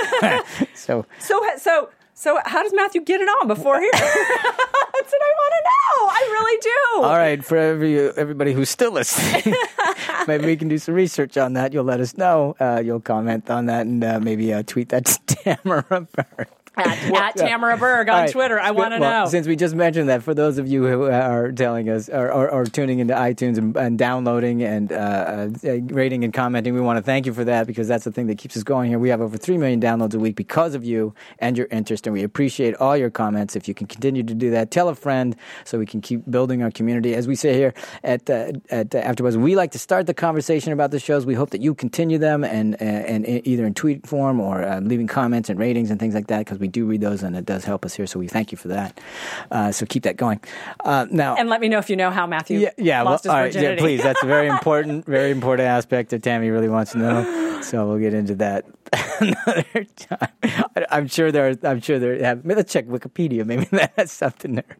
S3: so,
S4: So so so how does Matthew get it on before here? That's what I want to know. I really do.
S3: all right, for every everybody who's still listening, maybe we can do some research on that. You'll let us know. Uh, you'll comment on that and uh, maybe uh, tweet that to Tamara Berg.
S4: At, at Tamara Berg on
S3: All right.
S4: Twitter. I want to
S3: Well,
S4: know.
S3: Since we just mentioned that, for those of you who are telling us or, or, or tuning into iTunes and, and downloading and uh, uh, rating and commenting, we want to thank you for that because that's the thing that keeps us going here. We have over three million downloads a week because of you and your interest, and we appreciate all your comments. If you can continue to do that, tell a friend so we can keep building our community. As we say here at uh, at uh, AfterBuzz, we like to start the conversation about the shows. We hope that you continue them and, uh, and either in tweet form or uh, leaving comments and ratings and things like that because we do read those and it does help us here, so we thank you for that. Uh, so keep that going. Uh, now,
S4: and let me know if you know how Matthew
S3: yeah, yeah,
S4: lost
S3: well, all right,
S4: his virginity.
S3: yeah, please. That's a very important, very important aspect that Tammy really wants to know. So we'll get into that another time. I, I'm sure there. Are, I'm sure there. Have, let's check Wikipedia. Maybe that has something there.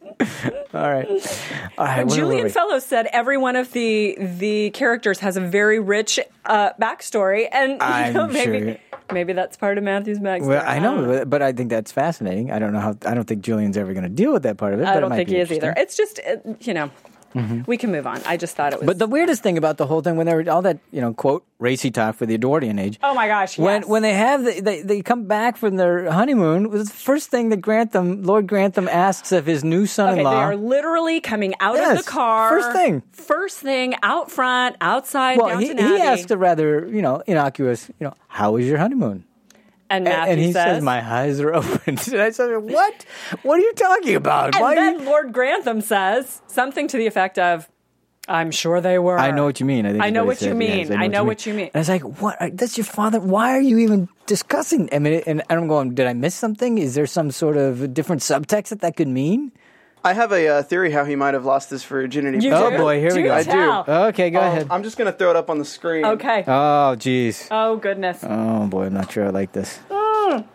S3: All right. All right. where were
S4: Julian
S3: we?
S4: Fellows said every one of the the characters has a very rich uh, backstory, and you
S3: I'm
S4: know, maybe
S3: sure.
S4: maybe that's part of Matthew's backstory.
S3: Well, I know,
S4: don't
S3: but, but I think that's fascinating. I don't know how. I don't think Julian's ever going to deal with that part of it.
S4: I
S3: but it
S4: don't
S3: might
S4: think
S3: be
S4: he is either.
S3: interesting.
S4: It's just uh, you know, we can move on. I just thought it was.
S3: But the weirdest thing about the whole thing, when they were all that, you know, quote racy talk for the Edwardian age.
S4: oh my gosh,
S3: When
S4: yes.
S3: when they have the, they they come back from their honeymoon, was the first thing that Grantham, Lord Grantham, asks of his new
S4: Okay,
S3: son-in-law.
S4: they are literally coming out
S3: Yes,
S4: of the car.
S3: first thing.
S4: First thing, out front, outside,
S3: well, he,
S4: Downton
S3: he
S4: Abbey.
S3: asked a rather, you know, innocuous, you know, how was your honeymoon?
S4: and
S3: And,
S4: Matthew
S3: and he
S4: says,
S3: says, my eyes are open. And I said, what? What are you talking about?
S4: and
S3: Why are
S4: then
S3: you...
S4: Lord Grantham says something to the effect of, I'm sure they were.
S3: I know what you mean. I, think
S4: I
S3: is
S4: know
S3: he
S4: what you
S3: said.
S4: mean.
S3: Yes,
S4: I know what you mean.
S3: And I was like, what? That's your father. Why are you even discussing? I mean, and I'm going, did I miss something? Is there some sort of different subtext that that could mean?
S5: I have a uh, theory how he might have lost his virginity.
S4: You
S3: Oh,
S4: do?
S3: boy, here we
S4: Do
S3: go.
S5: I do.
S4: tell.
S3: Okay, go
S5: Um,
S3: ahead.
S5: I'm just going to throw it up on the screen.
S4: Okay.
S3: Oh, jeez.
S4: Oh, goodness.
S3: Oh, boy, I'm not sure I like this.
S4: No.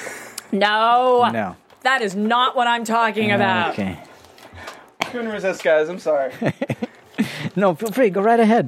S3: No.
S4: That is not what I'm talking about.
S3: Okay.
S5: Couldn't resist, guys. I'm sorry.
S3: No, feel free. Go right ahead.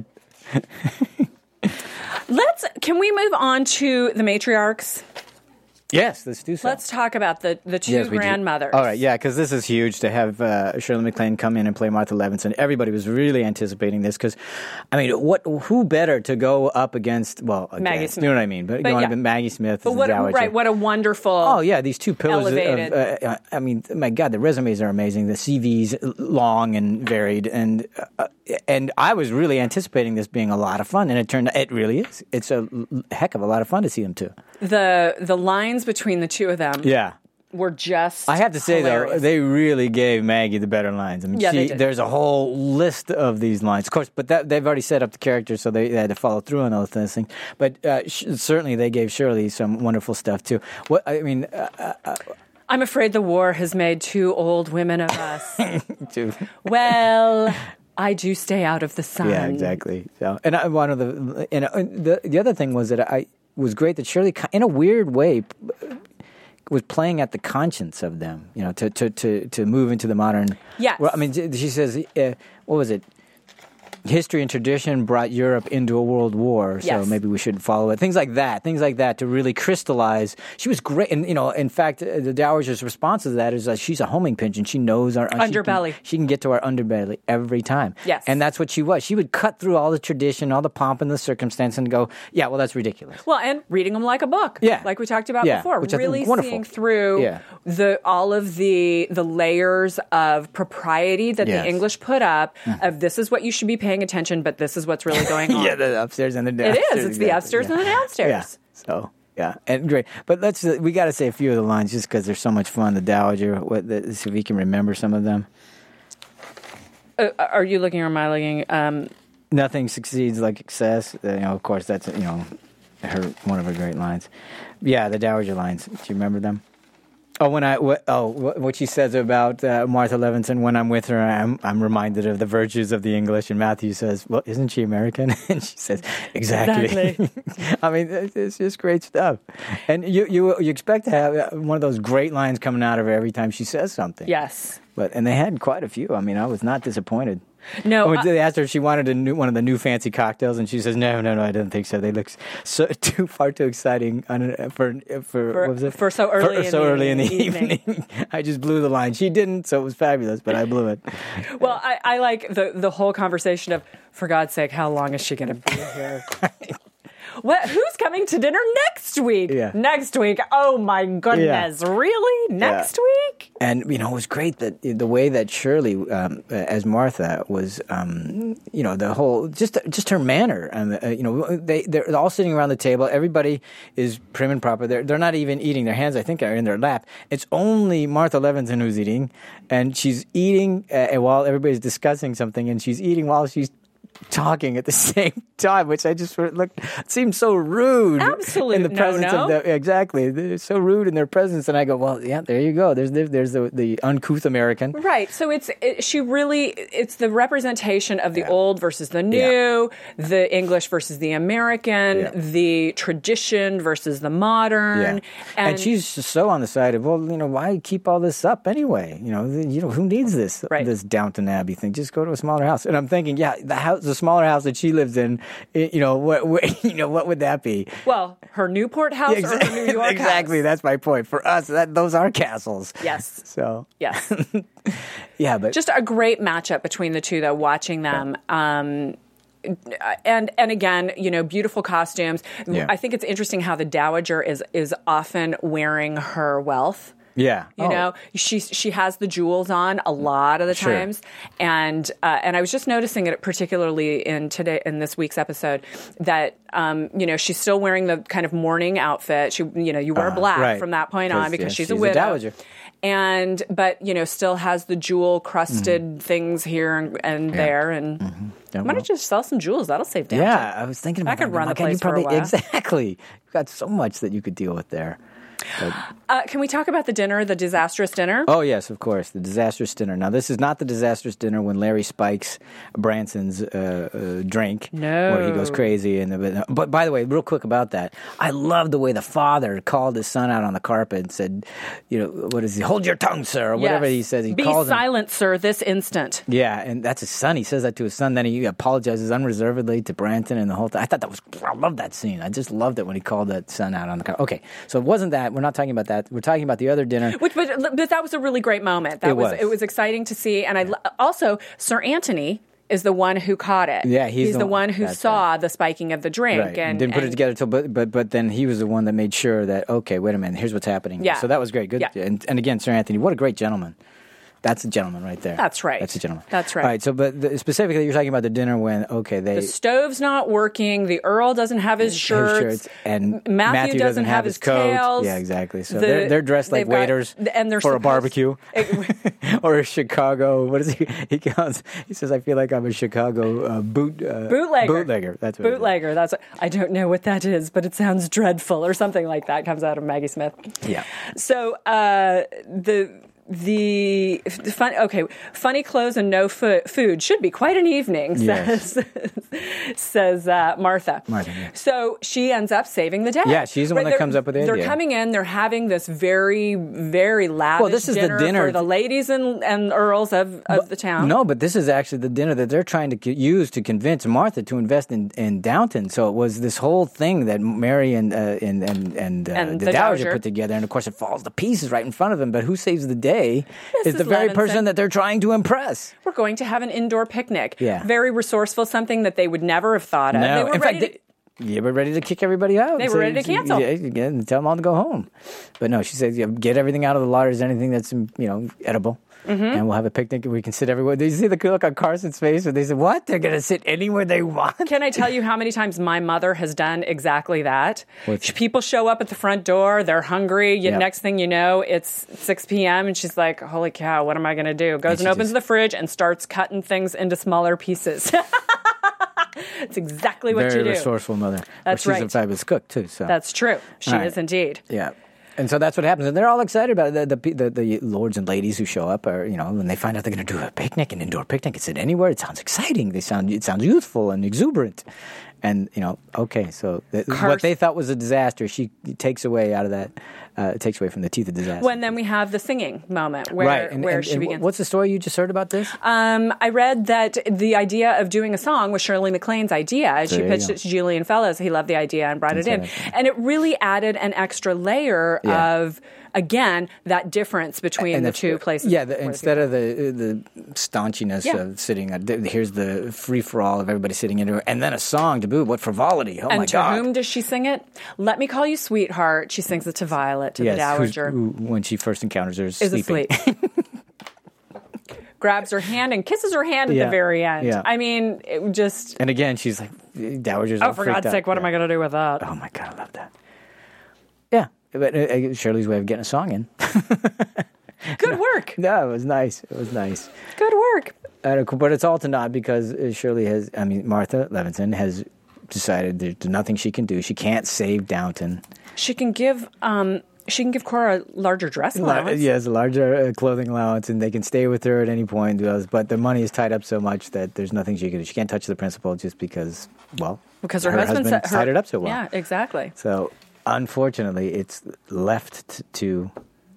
S4: Let's, can we move on to the matriarchs?
S3: Yes, let's do so.
S4: Let's talk about the, the two
S3: Yes, we do.
S4: grandmothers.
S3: All right, yeah, because this is huge to have uh, Shirley MacLaine come in and play Martha Levinson. Everybody was really anticipating this because, I mean, what? Who better to go up against? Well, against,
S4: Maggie Smith.
S3: You know what I mean? But,
S4: But
S3: going
S4: yeah.
S3: up with Maggie Smith.
S4: But
S3: as
S4: what,
S3: the dowager.
S4: right, what a wonderful.
S3: Oh yeah, these two pillars.
S4: Elevated.
S3: Of, uh, I mean, my God, the resumes are amazing. The C Vs long and varied, and uh, and I was really anticipating this being a lot of fun, and it turned. It really is. It's a heck of a lot of fun to see them too.
S4: The the lines between the two of them
S3: Yeah.
S4: were just
S3: I have to say
S4: hilarious.
S3: though, they really gave Maggie the better lines. I mean,
S4: Yeah,
S3: she,
S4: they did.
S3: there's a whole list of these lines, of course, but that, they've already set up the characters, so they, they had to follow through on those things. But uh, sh- certainly, they gave Shirley some wonderful stuff too. What I mean, uh, uh,
S4: I'm afraid the war has made two old women of us.
S3: too.
S4: Well, I do stay out of the sun.
S3: Yeah, exactly. So, and I, one of the, and uh, the the other thing was that I was great that Shirley, in a weird way, was playing at the conscience of them. You know, to to to, to move into the modern.
S4: Yes.
S3: Well, I mean, she says, uh, what was it? History and tradition brought Europe into a world war, so
S4: Yes.
S3: maybe we should follow it. Things like that, things like that, to really crystallize. She was great, and you know, in fact, uh, the Dowager's response to that is that she's a homing pigeon. She knows our
S4: Underbelly.
S3: She can, she can get to our underbelly every time.
S4: Yes.
S3: and that's what she was. She would cut through all the tradition, all the pomp and the circumstance, and go, "Yeah, well, that's ridiculous."
S4: Well, and reading them like a book,
S3: Yeah.
S4: like we talked about
S3: Yeah,
S4: before,
S3: which I think
S4: really
S3: is wonderful.
S4: seeing through
S3: Yeah.
S4: the all of the the layers of propriety that
S3: Yes.
S4: the English put up. Of this is what you should be paying paying attention, but this is what's really going on.
S3: yeah, the upstairs and the
S4: It
S3: downstairs.
S4: is. It's the
S3: exactly.
S4: upstairs
S3: yeah.
S4: and the downstairs.
S3: Yeah. So yeah, and great. But let's uh, we got to say a few of the lines just because they're so much fun. The Dowager. What? The, see if we can remember some of them.
S4: Uh, are you looking or am I looking? Um,
S3: Nothing succeeds like excess. Uh, you know, of course, that's you know, her one of her great lines. Yeah, the Dowager lines. Do you remember them? Oh, when I what, oh what she says about uh, Martha Levinson. When I'm with her, I'm I'm reminded of the virtues of the English. And Matthew says, "Well, isn't she American?" And she says, "Exactly."
S4: Exactly.
S3: I mean, it's, it's just great stuff. And you you you expect to have one of those great lines coming out of her every time she says something.
S4: yes.
S3: But and they had quite a few. I mean, I was not disappointed.
S4: No.
S3: When
S4: I-
S3: they asked her if she wanted a new, one of the new fancy cocktails, and she says, "No, no, no, I don't think so. They look so too far too exciting on, for, for
S4: For-
S3: what was it
S4: for so early
S3: for,
S4: in
S3: so
S4: the
S3: early in the
S4: evening."
S3: evening." I just blew the line. She didn't, so it was fabulous, but I blew it.
S4: Well, I, I like the the whole conversation of, for God's sake, how long is she going to be here? What? Who's coming to dinner next week?
S3: Yeah.
S4: Next week? Oh my goodness! Really? Next week?
S3: And you know, it was great that the way that Shirley, um, as Martha, was, um, you know, the whole just just her manner. And uh, you know, they they're all sitting around the table. Everybody is prim and proper. They're they're not even eating. Their hands, I think, are in their lap. It's only Martha Levinson who's eating, and she's eating uh, while everybody's discussing something, and she's eating while she's talking at the same time, which I just sort of looked it seemed so rude.
S4: Absolute
S3: in the presence
S4: no-no.
S3: of the exactly. They're so rude in their presence, and I go, well, yeah, there you go. There's there's, there's the, the uncouth American.
S4: Right. So it's it, she really it's the representation of the
S3: Yeah.
S4: old versus the new, the English versus the American,
S3: Yeah.
S4: the tradition versus the modern.
S3: Yeah. And, she's just so on the side of, well, you know, why keep all this up anyway? You know, the, you know, who needs this
S4: Right.
S3: this Downton Abbey thing? Just go to a smaller house. And I'm thinking, yeah, the house, the smaller house that she lives in, it, you know, what, what you know, what would that be?
S4: Well, her Newport house or her New York
S3: exactly.
S4: house.
S3: That's my point. For us, that those are castles.
S4: Yes.
S3: So
S4: Yes.
S3: yeah, but
S4: Just a great matchup between the two, though, watching them. Um, and and again, you know, beautiful costumes.
S3: Yeah.
S4: I think it's interesting how the Dowager is is often wearing her wealth.
S3: yeah,
S4: You
S3: Oh.
S4: know, she she has the jewels on a lot of the
S3: Sure.
S4: times, and uh, and I was just noticing it particularly in today in this week's episode that um, you know, she's still wearing the kind of mourning outfit. She you know you wear
S3: Uh,
S4: black
S3: right.
S4: from that point
S3: 'Cause,
S4: on because
S3: yeah,
S4: she's,
S3: she's
S4: a
S3: a
S4: widow.
S3: dowager.
S4: And but you know still has the jewel crusted
S3: Mm-hmm.
S4: things here and, and there, and
S3: Yeah,
S4: why
S3: well.
S4: don't you just sell some jewels? That'll save down.
S3: Yeah, I was thinking about
S4: I could
S3: that.
S4: run
S3: Oh my
S4: the
S3: God, you
S4: place for a
S3: probably,
S4: while.
S3: Exactly. You've got so much that you could deal with there. But,
S4: Uh, can we talk about the dinner, the disastrous dinner?
S3: oh, yes, of course. The disastrous dinner. Now, this is not the disastrous dinner when Larry spikes Branson's uh, uh, drink.
S4: No.
S3: Where he goes crazy. And the, But by the way, real quick about that, I love the way the father called his son out on the carpet and said, you know, what is he? Hold your tongue, sir, or whatever
S4: Yes.
S3: he says. He
S4: Be
S3: calls him.
S4: silent, sir, this instant.
S3: Yeah, and that's his son. He says that to his son. Then he apologizes unreservedly to Branson and the whole thing. I thought that was, I love that scene. I just loved it when he called that son out on the car. Okay, so it wasn't that. We're not talking about that. We're talking about the other dinner.
S4: Which, but, but that was a really great moment. That
S3: It
S4: was,
S3: was.
S4: it was exciting to see, and I lo- also Sir Anthony is the one who caught it.
S3: Yeah, he's
S4: the,
S3: the
S4: one
S3: one-
S4: who
S3: that's
S4: saw the spiking of the drink
S3: Right.
S4: and
S3: didn't put it
S4: and-
S3: together till, but, but but then he was the one that made sure that, okay, wait a minute, here's what's happening.
S4: Yeah.
S3: So that was great. Good.
S4: Yeah.
S3: And, and again, Sir Anthony, what a great gentleman. That's a gentleman right there.
S4: That's right.
S3: That's a gentleman.
S4: That's right.
S3: All right. So, but the, specifically, you're talking about the dinner when, okay, they
S4: The stove's not working. The Earl doesn't have his
S3: his
S4: shirts.
S3: shirts, and
S4: M- Matthew, doesn't, have his
S3: coat.
S4: tails.
S3: Yeah, exactly. So
S4: The-
S3: they're, they're dressed like
S4: they've got-
S3: waiters
S4: and they're
S3: for a
S4: supposed-
S3: barbecue.
S4: It-
S3: or a Chicago. What is he? He counts. He says, "I feel like I'm a Chicago uh, boot uh,
S4: Bootlegger.
S3: Bootlegger. That's what it is.
S4: Bootlegger. That's. I don't know what that is, but it sounds dreadful, or something like that comes out of Maggie Smith.
S3: Yeah.
S4: So uh, the the fun. Okay, funny clothes and no fo- food should be quite an evening.
S3: Yes.
S4: Says says uh, Martha.
S3: Martha, yeah.
S4: So she ends up saving the day.
S3: Yeah, she's the one that
S4: they're-
S3: comes up with the
S4: They're
S3: idea.
S4: coming in. They're having this very very lavish
S3: Well, this is the
S4: dinner,
S3: dinner-
S4: for the ladies and, and earls of, of the town.
S3: No, but this is actually the dinner that they're trying to co- use to convince Martha to invest in, in Downton. So it was this whole thing that Mary and uh, and and, and, uh,
S4: And
S3: the,
S4: the
S3: Dowager
S4: Dowager.
S3: put together, and of course it falls to pieces right in front of them. But who saves the day is the
S4: Missus
S3: very
S4: Levinson.
S3: person that they're trying to impress.
S4: We're going to have an indoor picnic.
S3: Yeah.
S4: Very resourceful, something that they would never have thought of. They
S3: No,
S4: were
S3: in
S4: ready
S3: fact,
S4: to-
S3: they, yeah, we're ready to kick everybody out.
S4: They were
S3: Say-
S4: ready to cancel.
S3: Yeah, again, tell them all to go home. But no, she says, yeah, get everything out of the larder. Is anything that's you know edible? mm-hmm. and we'll have a picnic and we can sit everywhere. Did you see the look on Carson's face when they said, what? They're going to sit anywhere they want?
S4: Can I tell you how many times my mother has done exactly that?
S3: What's
S4: People show up at the front door, they're hungry. You,
S3: Yep.
S4: Next thing you know, it's six p.m. and she's like, holy cow, what am I going to do? Goes
S3: And
S4: and,
S3: she
S4: opens
S3: just-
S4: the fridge and starts cutting things into smaller pieces. It's exactly what
S3: Very
S4: you do.
S3: resourceful mother.
S4: That's
S3: well, she's a
S4: right.
S3: fabulous cook, too. So.
S4: That's true. She
S3: All right.
S4: is indeed.
S3: Yeah. And so that's what happens. And they're all excited about it. The, the, the, the lords and ladies who show up are, you know, when they find out they're going to do a picnic, an indoor picnic, it's at anywhere. It sounds exciting. They sound, it sounds youthful and exuberant. And, you know, okay, so the, what they thought was a disaster, she takes away out of that, uh, takes away from the teeth of disaster.
S4: When then we have the singing moment where,
S3: right. And,
S4: where
S3: and,
S4: she
S3: and
S4: begins.
S3: What's the story you just heard about this?
S4: Um, I read that the idea of doing a song was Shirley MacLaine's idea. She
S3: There you
S4: pitched
S3: go.
S4: it to Julian Fellows. He loved the idea and brought
S3: That's
S4: it in.
S3: right.
S4: And it really added an extra layer
S3: Yeah.
S4: of, again, that difference between
S3: And
S4: the
S3: if-
S4: two places.
S3: Yeah, the,
S4: where
S3: instead of the the staunchiness
S4: Yeah.
S3: of sitting, uh, th- here's the free for all of everybody sitting into it, and then a song to boot. What frivolity! Oh
S4: and
S3: my
S4: to
S3: God!
S4: whom does she sing it? Let Me Call You Sweetheart. She sings it to Violet, to
S3: yes,
S4: the
S3: who's-
S4: Dowager.
S3: who, when she first encounters her, is
S4: is
S3: sleeping.
S4: asleep. Grabs her hand and kisses her hand at
S3: Yeah.
S4: the very end.
S3: Yeah.
S4: I mean, it just...
S3: And again, she's like, Dowager's
S4: Oh,
S3: all
S4: for
S3: freaked
S4: God's
S3: out.
S4: sake, what am
S3: Yeah.
S4: I going to do with that?
S3: Oh my God, I love that. Yeah, but uh, Shirley's way of getting a song in.
S4: Good work.
S3: No, it was nice. It was nice.
S4: Good work.
S3: Uh, but it's all to naught because uh, Shirley has, I mean, Martha Levinson has decided there's nothing she can do. She can't save Downton.
S4: She can give... Um, She can give Cora a larger dress
S3: La-
S4: allowance.
S3: yes, a larger uh, clothing allowance, and they can stay with her at any point. But the money is tied up so much that there's nothing she can do. She can't touch the principal just because, well,
S4: Because her, husband,
S3: husband
S4: sa-
S3: tied
S4: her,
S3: it up so well.
S4: Yeah, exactly.
S3: So, unfortunately, it's left to.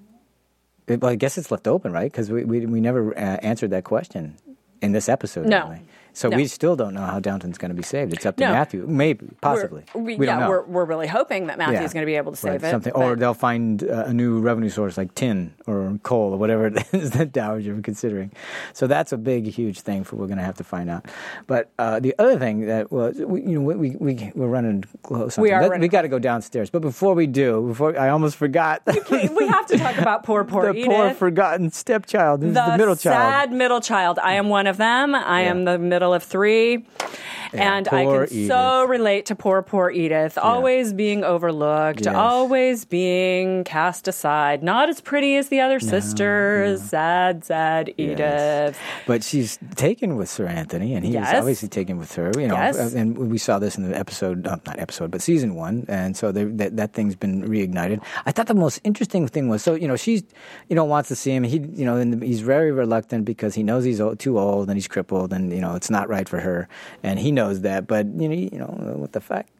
S3: It, well, I guess it's left open, right? Because we, we we never uh, answered that question in this episode.
S4: No.
S3: Anyway. So
S4: No.
S3: we still don't know how Downton's going to be saved. It's up to
S4: No.
S3: Matthew, maybe, possibly.
S4: We're, we,
S3: we
S4: yeah,
S3: don't know.
S4: We're, we're really hoping that Matthew's
S3: Yeah.
S4: going to be able to save
S3: Right,
S4: it.
S3: something,
S4: but-
S3: or they'll find uh, a new revenue source like tin or coal or whatever it is that Dowager are considering. So that's a big, huge thing for we're going to have to find out. But uh, the other thing that was, we, you know, we we we- we're running close. On
S4: We
S3: time.
S4: are
S3: Let-
S4: running
S3: We got to go downstairs. But before we do, before I almost forgot.
S4: we have to talk about poor, poor
S3: the
S4: Edith.
S3: poor forgotten stepchild, who's
S4: the,
S3: the, middle child.
S4: sad middle child. I am one of them. I
S3: Yeah.
S4: am the middle of three.
S3: Yeah,
S4: and I
S3: poor
S4: can so
S3: Edith.
S4: relate to poor, poor Edith. Always being overlooked,
S3: Yes.
S4: always being cast aside. Not as pretty as the other sisters. Sad, sad Edith.
S3: Yes. But she's taken with Sir Anthony, and he's
S4: Yes.
S3: obviously taken with her. You know,
S4: Yes.
S3: and we saw this in the episode, uh, not episode, but season one, and so they, that that thing's been reignited. I thought the most interesting thing was, so you know, she's, you know, wants to see him. He, you know, and he's very reluctant because he knows he's old, too old and he's crippled, and you know, it's not right for her, and he knows that. But you know, you know, what the fuck?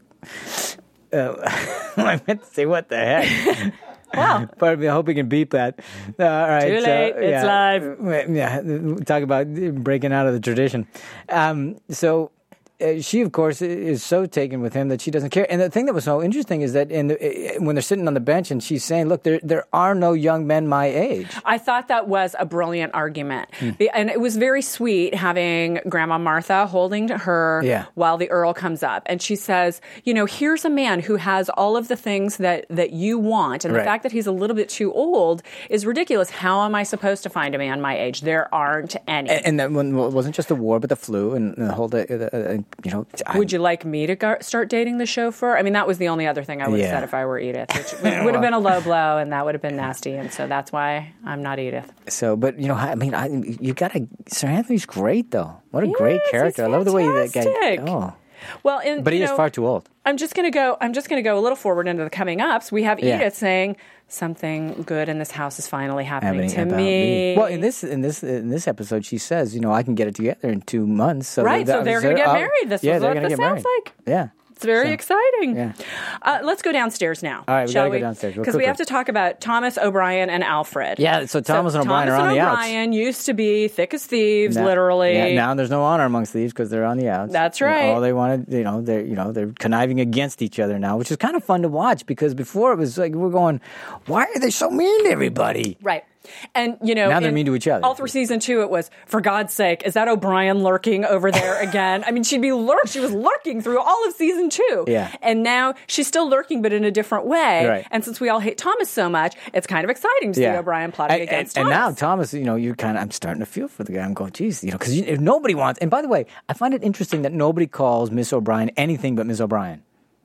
S3: Uh, I meant to say, what the heck?
S4: Wow.
S3: Pardon me, I hope we can beep that. Uh, all right,
S4: Too late.
S3: So,
S4: It's
S3: yeah,
S4: live.
S3: Yeah, talk about breaking out of the tradition. Um, so uh, she, of course, is so taken with him that she doesn't care. And the thing that was so interesting is that in the, when they're sitting on the bench and she's saying, look, there there are no young men my age.
S4: I thought that was a brilliant argument.
S3: Hmm.
S4: Be- And it was very sweet having Grandma Martha holding to her
S3: Yeah.
S4: while the Earl comes up. And she says, you know, here's a man who has all of the things that, that you want. And
S3: Right.
S4: the fact that he's a little bit too old is ridiculous. How am I supposed to find a man my age? There aren't any.
S3: And, and then when, well, it wasn't just the war, but the flu and the whole, uh, uh, you know. I-
S4: Would you like me to go- start dating the chauffeur? I mean, that was the only other thing I would have
S3: Yeah.
S4: said if I were Edith, which would, would have been a low blow, and that would have been nasty. And so that's why I'm not Edith.
S3: So, but you know, I mean, I, you got to. Sir Anthony's great, though. What a great
S4: Yes,
S3: character! I
S4: he's
S3: love the way that guy.
S4: fantastic.
S3: Oh,
S4: Well, and,
S3: but he
S4: you
S3: is
S4: know,
S3: far too old.
S4: I'm just gonna go. I'm just gonna go a little forward into the coming ups. We have
S3: Yeah.
S4: Edith saying something good in this house is finally happening
S3: Happening
S4: to
S3: about
S4: me.
S3: Well, in this in this in this episode, she says, you know, I can get it together in two months. So
S4: Right,
S3: that-
S4: so they're
S3: that-
S4: gonna get
S3: uh,
S4: married. This
S3: yeah,
S4: is
S3: they're
S4: what
S3: gonna
S4: this
S3: get
S4: sounds
S3: married.
S4: like.
S3: Yeah.
S4: It's very
S3: So-
S4: exciting.
S3: Yeah.
S4: Uh, let's go downstairs now.
S3: All right, we
S4: shall
S3: gotta go downstairs real
S4: because we
S3: quickly.
S4: have to talk about Thomas O'Brien and Alfred.
S3: Yeah, so Thomas and O'Brien
S4: Thomas
S3: are on
S4: and
S3: the outs.
S4: O'Brien used to be thick as thieves,
S3: Now-
S4: literally.
S3: Yeah, now there's no honor amongst thieves because they're on the outs.
S4: That's
S3: And
S4: right.
S3: all they wanted, you know, they're you know they're conniving against each other now, which is kind of fun to watch because before it was like we're going, why are they so mean to everybody?
S4: Right. And, you know,
S3: Now they're
S4: in
S3: mean to each other.
S4: All through season two, it was, for God's sake, is that O'Brien lurking over there again? I mean, she'd be lurk. She was lurking through all of season two.
S3: Yeah.
S4: And now she's still lurking, but in a different way.
S3: Right.
S4: And since we all hate Thomas so much, it's kind of exciting to
S3: Yeah.
S4: see O'Brien plotting
S3: and,
S4: against
S3: and,
S4: Thomas.
S3: and now Thomas, you know, you kind of, I'm starting to feel for the guy. I'm going, geez, you know, because if nobody wants, and by the way, I find it interesting that nobody calls Miss O'Brien anything but Miss O'Brien.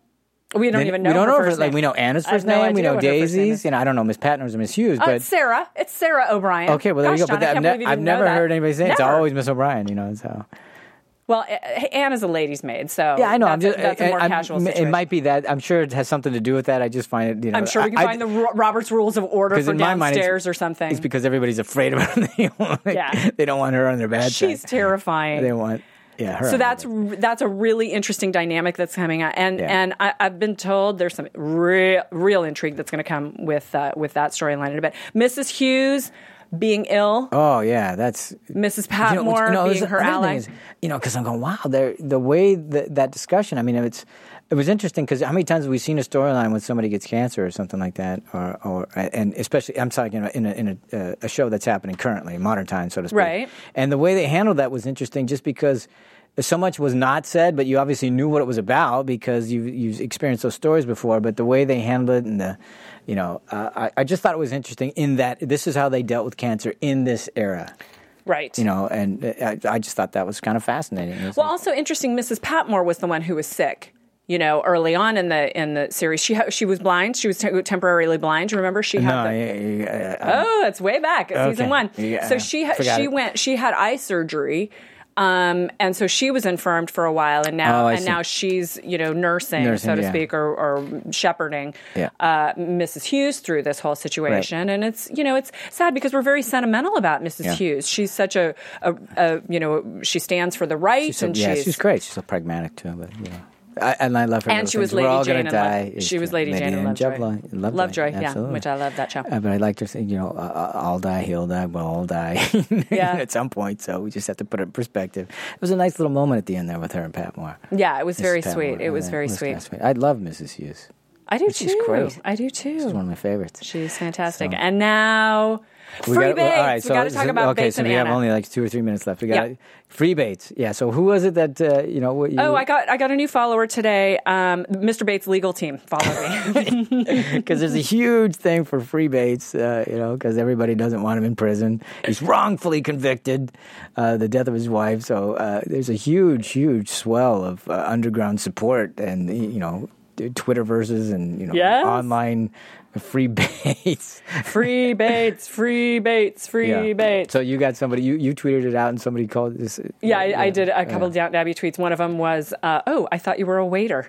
S4: We don't
S3: Then-
S4: even know
S3: We don't
S4: her
S3: know
S4: first
S3: her, like
S4: name.
S3: we know Anna's
S4: I have
S3: first
S4: no
S3: name. We
S4: idea
S3: know
S4: what her first name
S3: Daisy's.
S4: is.
S3: You know, I don't know Miss Patner's or Miss Hughes,
S4: Oh,
S3: but
S4: it's Sarah. It's Sarah O'Brien.
S3: okay, well there
S4: Gosh,
S3: you go.
S4: John,
S3: But
S4: I
S3: I've,
S4: can't
S3: ne-
S4: believe you
S3: I've
S4: didn't know
S3: never
S4: that.
S3: heard anybody say it. It's
S4: Never.
S3: always Miss O'Brien. You know, so
S4: Well, uh, Anna's a lady's maid, so
S3: yeah, I know.
S4: That's,
S3: I'm just
S4: a, that's a more
S3: I'm-
S4: casual
S3: It
S4: situation.
S3: might be that. I'm sure it has something to do with that. I just find it. You know,
S4: I'm sure we can
S3: I,
S4: find the Ro- Robert's Rules of Order for
S3: in my mind,
S4: downstairs
S3: it's-
S4: or something.
S3: It's because everybody's afraid of her. They don't,
S4: Yeah.
S3: they don't want her on their bad
S4: She's
S3: side.
S4: terrifying.
S3: They want. Yeah, her
S4: So
S3: on
S4: that's
S3: their bad.
S4: that's a really interesting dynamic that's coming out, and
S3: Yeah.
S4: and I, I've been told there's some real real intrigue that's going to come with uh, with that storyline in a bit. Missus Hughes being ill,
S3: Oh yeah, that's
S4: Missus
S3: You know,
S4: Patmore
S3: what's- you know,
S4: being
S3: there's
S4: her
S3: another thing
S4: ally.
S3: is, you know, because I'm going, wow, they're- the way that, that discussion. I mean, it's it was interesting because how many times have we seen a storyline when somebody gets cancer or something like that, or or and especially I'm talking about in a in a, uh, a show that's happening currently, modern times, so to speak.
S4: Right.
S3: And the way they handled that was interesting, just because. So much was not said, but you obviously knew what it was about because you you've experienced those stories before. But the way they handled it and the, you know, uh, I, I just thought it was interesting in that this is how they dealt with cancer in this era.
S4: Right.
S3: You know, and I, I just thought that was kind of fascinating. It was
S4: Well,
S3: like-
S4: also interesting. Missus Patmore was the one who was sick. You know, early on in the in the series, she ha- she was blind. She was te- temporarily blind. Remember, she had.
S3: no,
S4: the,
S3: yeah, yeah, yeah,
S4: oh, that's way back at season
S3: Okay.
S4: one.
S3: Yeah,
S4: so she ha-
S3: forgot
S4: she
S3: it.
S4: went. She had eye surgery. Um, and so she was infirmed for a while, and now
S3: Oh, I
S4: and
S3: see.
S4: now she's you know nursing,
S3: Nursing,
S4: so to
S3: yeah.
S4: speak, or, or shepherding
S3: Yeah.
S4: uh, Missus Hughes through this whole situation. And it's you know it's sad because we're very sentimental about Missus
S3: Yeah.
S4: Hughes. She's such a, a, a you know she stands for the right,
S3: She's so,
S4: and
S3: yeah,
S4: she's,
S3: she's great. She's so pragmatic too, but you know. I, and I love her.
S4: And
S3: little
S4: she was
S3: things.
S4: Lady
S3: We're all
S4: Jane
S3: gonna
S4: in
S3: die.
S4: Love-
S3: It's
S4: she was
S3: true.
S4: Lady Jane in Lovejoy.
S3: Lovejoy. Lovejoy,
S4: Lovejoy, yeah,
S3: absolutely.
S4: which I love that show.
S3: Uh, but I like to say, you know, uh, I'll die, he'll die, we'll all die
S4: Yeah.
S3: at some point. So we just have to put it in perspective. It was a nice little moment at the end there with her and Patmore.
S4: Yeah, it was very
S3: Missus
S4: sweet.
S3: Patmore.
S4: It was
S3: Yeah,
S4: very
S3: it
S4: sweet.
S3: kinda sweet. I love Missus Hughes.
S4: I do
S3: She's
S4: too.
S3: great.
S4: I do too.
S3: She's one of my favorites.
S4: She's fantastic.
S3: So-
S4: And now,
S3: We
S4: free
S3: got-
S4: Bates.
S3: all right,
S4: we got to talk about
S3: okay,
S4: Bates
S3: so
S4: and
S3: we
S4: Anna.
S3: have only like two or three minutes left. We got
S4: Yeah.
S3: free Bates. Yeah. So who was it that uh, you know? What you,
S4: Oh, I got I got a new follower today. Um, Mister Bates' legal team followed me.
S3: because there's a huge thing for free Bates, uh, you know, because everybody doesn't want him in prison. He's wrongfully convicted, uh, the death of his wife. So uh, there's a huge, huge swell of uh, underground support and you know, Twitterverses and you know,
S4: Yes.
S3: online free Bates.
S4: free Bates, free Bates, free
S3: Yeah.
S4: Bates.
S3: So you got somebody you, you tweeted it out and somebody called this.
S4: Yeah, I, I did a couple of Downton Abbey tweets. One of them was, uh, "Oh, I thought you were a waiter."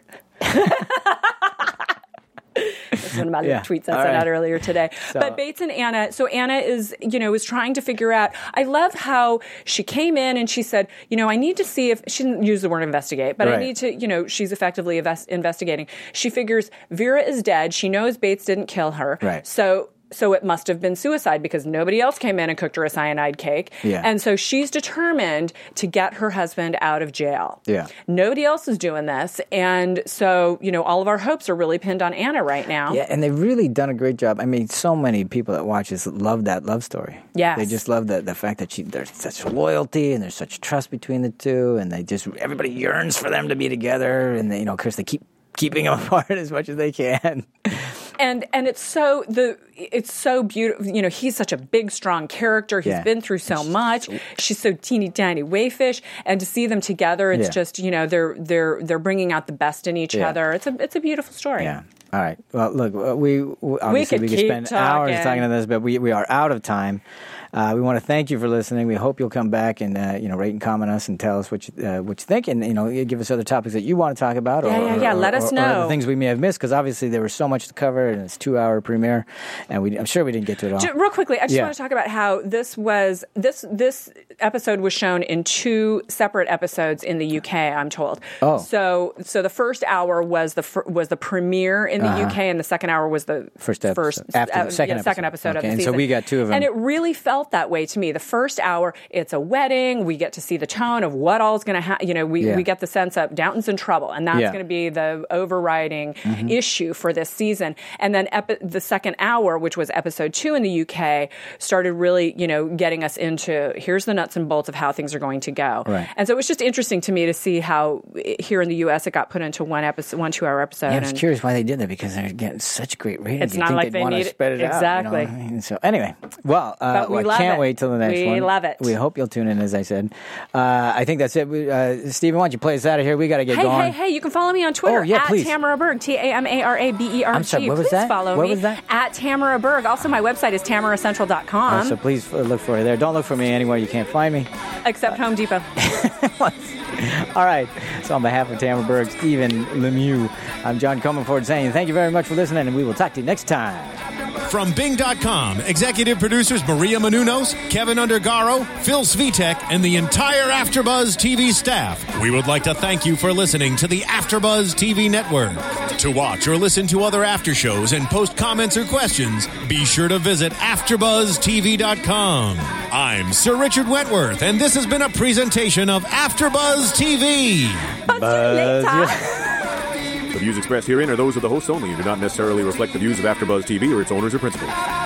S4: That's one of my
S3: Yeah.
S4: tweets I
S3: All
S4: sent
S3: right.
S4: out earlier today.
S3: So-
S4: But Bates and Anna, so Anna is, you know, is trying to figure out. I love how she came in and she said, you know, I need to see if she didn't use the word investigate, but I
S3: Right.
S4: need to, you know, she's effectively invest, investigating. She figures Vera is dead. She knows Bates didn't kill her.
S3: Right.
S4: So. So it must have been suicide because nobody else came in and cooked her a cyanide cake.
S3: Yeah.
S4: And so she's determined to get her husband out of jail.
S3: Yeah.
S4: Nobody else is doing this. And so, you know, all of our hopes are really pinned on Anna right now.
S3: Yeah, and they've really done a great job. I mean, so many people that watch this love that love story.
S4: Yes.
S3: They just love the, the fact that she, there's such loyalty and there's such trust between the two, and they just, everybody yearns for them to be together, and they, you know, of course, they keep keeping them apart as much as they can.
S4: And and it's so the it's so beautiful. You know, he's such a big, strong character. He's
S3: Yeah.
S4: been through so much. She's so teeny tiny wayfish, and to see them together, it's
S3: Yeah.
S4: just you know they're they're they're bringing out the best in each
S3: Yeah.
S4: other. It's a it's a beautiful story.
S3: Yeah. All right. Well, look, uh, we we- obviously
S4: could
S3: we could
S4: keep
S3: spend hours
S4: talking.
S3: talking on this, but we, we are out of time. Uh, we want to thank you for listening. We hope you'll come back and uh, you know rate and comment us and tell us what you uh, what you think, and you know give us other topics that you want to talk about. Or,
S4: Yeah, yeah, yeah.
S3: or-
S4: Let
S3: or-
S4: us
S3: or
S4: know.
S3: the things we may have missed, because obviously there was so much to cover, and it's a two hour premiere, and we I'm sure we didn't get to it all.
S4: Ju- Real quickly, I just
S3: Yeah.
S4: want to talk about how this was this this episode was shown in two separate episodes in the U K. I'm told.
S3: Oh.
S4: So so the first hour was the fir- was the premiere in the U K, and the second hour was the
S3: First episode.
S4: first
S3: After the
S4: uh,
S3: second
S4: yeah, second episode
S3: episode.
S4: of
S3: Okay,
S4: the
S3: and
S4: season.
S3: so we got two of them.
S4: And it really felt that way to me. The first hour, it's a wedding. We get to see the tone of what all's going to happen. You know, we,
S3: Yeah.
S4: we get the sense of Downton's in trouble, and that's
S3: Yeah.
S4: going to be the overriding
S3: Mm-hmm.
S4: issue for this season. And then epi- the second hour, which was episode two in the U K, started really, you know, getting us into here's the nuts and bolts of how things are going to go.
S3: Right.
S4: And so it was just interesting to me to see how eh, here in the U S it got put into one episode, one two-hour episode.
S3: Yeah, I'm just
S4: and
S3: curious why they did that, because they're getting such great ratings.
S4: It's
S3: You'd
S4: not
S3: think
S4: like
S3: they'd
S4: they
S3: want to
S4: need it.
S3: spread it
S4: Exactly.
S3: out. You know? I mean, so anyway, well, uh,
S4: But we
S3: well,
S4: love
S3: I can't
S4: it.
S3: wait till the next
S4: We
S3: one.
S4: love it.
S3: We hope you'll tune in, as I said. Uh, I think that's it. We, uh, Stephen, why don't you play us out of here? We got to get
S4: Hey,
S3: going.
S4: hey, hey, you can follow me on Twitter
S3: Oh, yeah,
S4: at
S3: please.
S4: Tamara Berg, T A M A R A B E R G.
S3: I'm sorry, what was
S4: Please
S3: that?
S4: follow
S3: What
S4: me
S3: was that?
S4: at Tamara Berg. Also, my website is tamara central dot com,
S3: Uh, so please uh, look for it there. Don't look for me anywhere you can't find me.
S4: except Home Depot.
S3: All right. So on behalf of Tamara Berg, Stephen Lemieux, I'm John Comerford saying thank you very much for listening, and we will talk to you next time.
S1: From Bing dot com, executive producers Maria Menounos, Kevin Undergaro, Phil Svitek, and the entire AfterBuzz T V staff, we would like to thank you for listening to the AfterBuzz T V network. To watch or listen to other after shows and post comments or questions, be sure to visit after buzz t v dot com. I'm Sir Richard Wentworth, and this has been a presentation of AfterBuzz T V.
S4: Buzz you later.
S6: The views expressed herein are those of the hosts only and do not necessarily reflect the views of AfterBuzz T V or its owners or principals.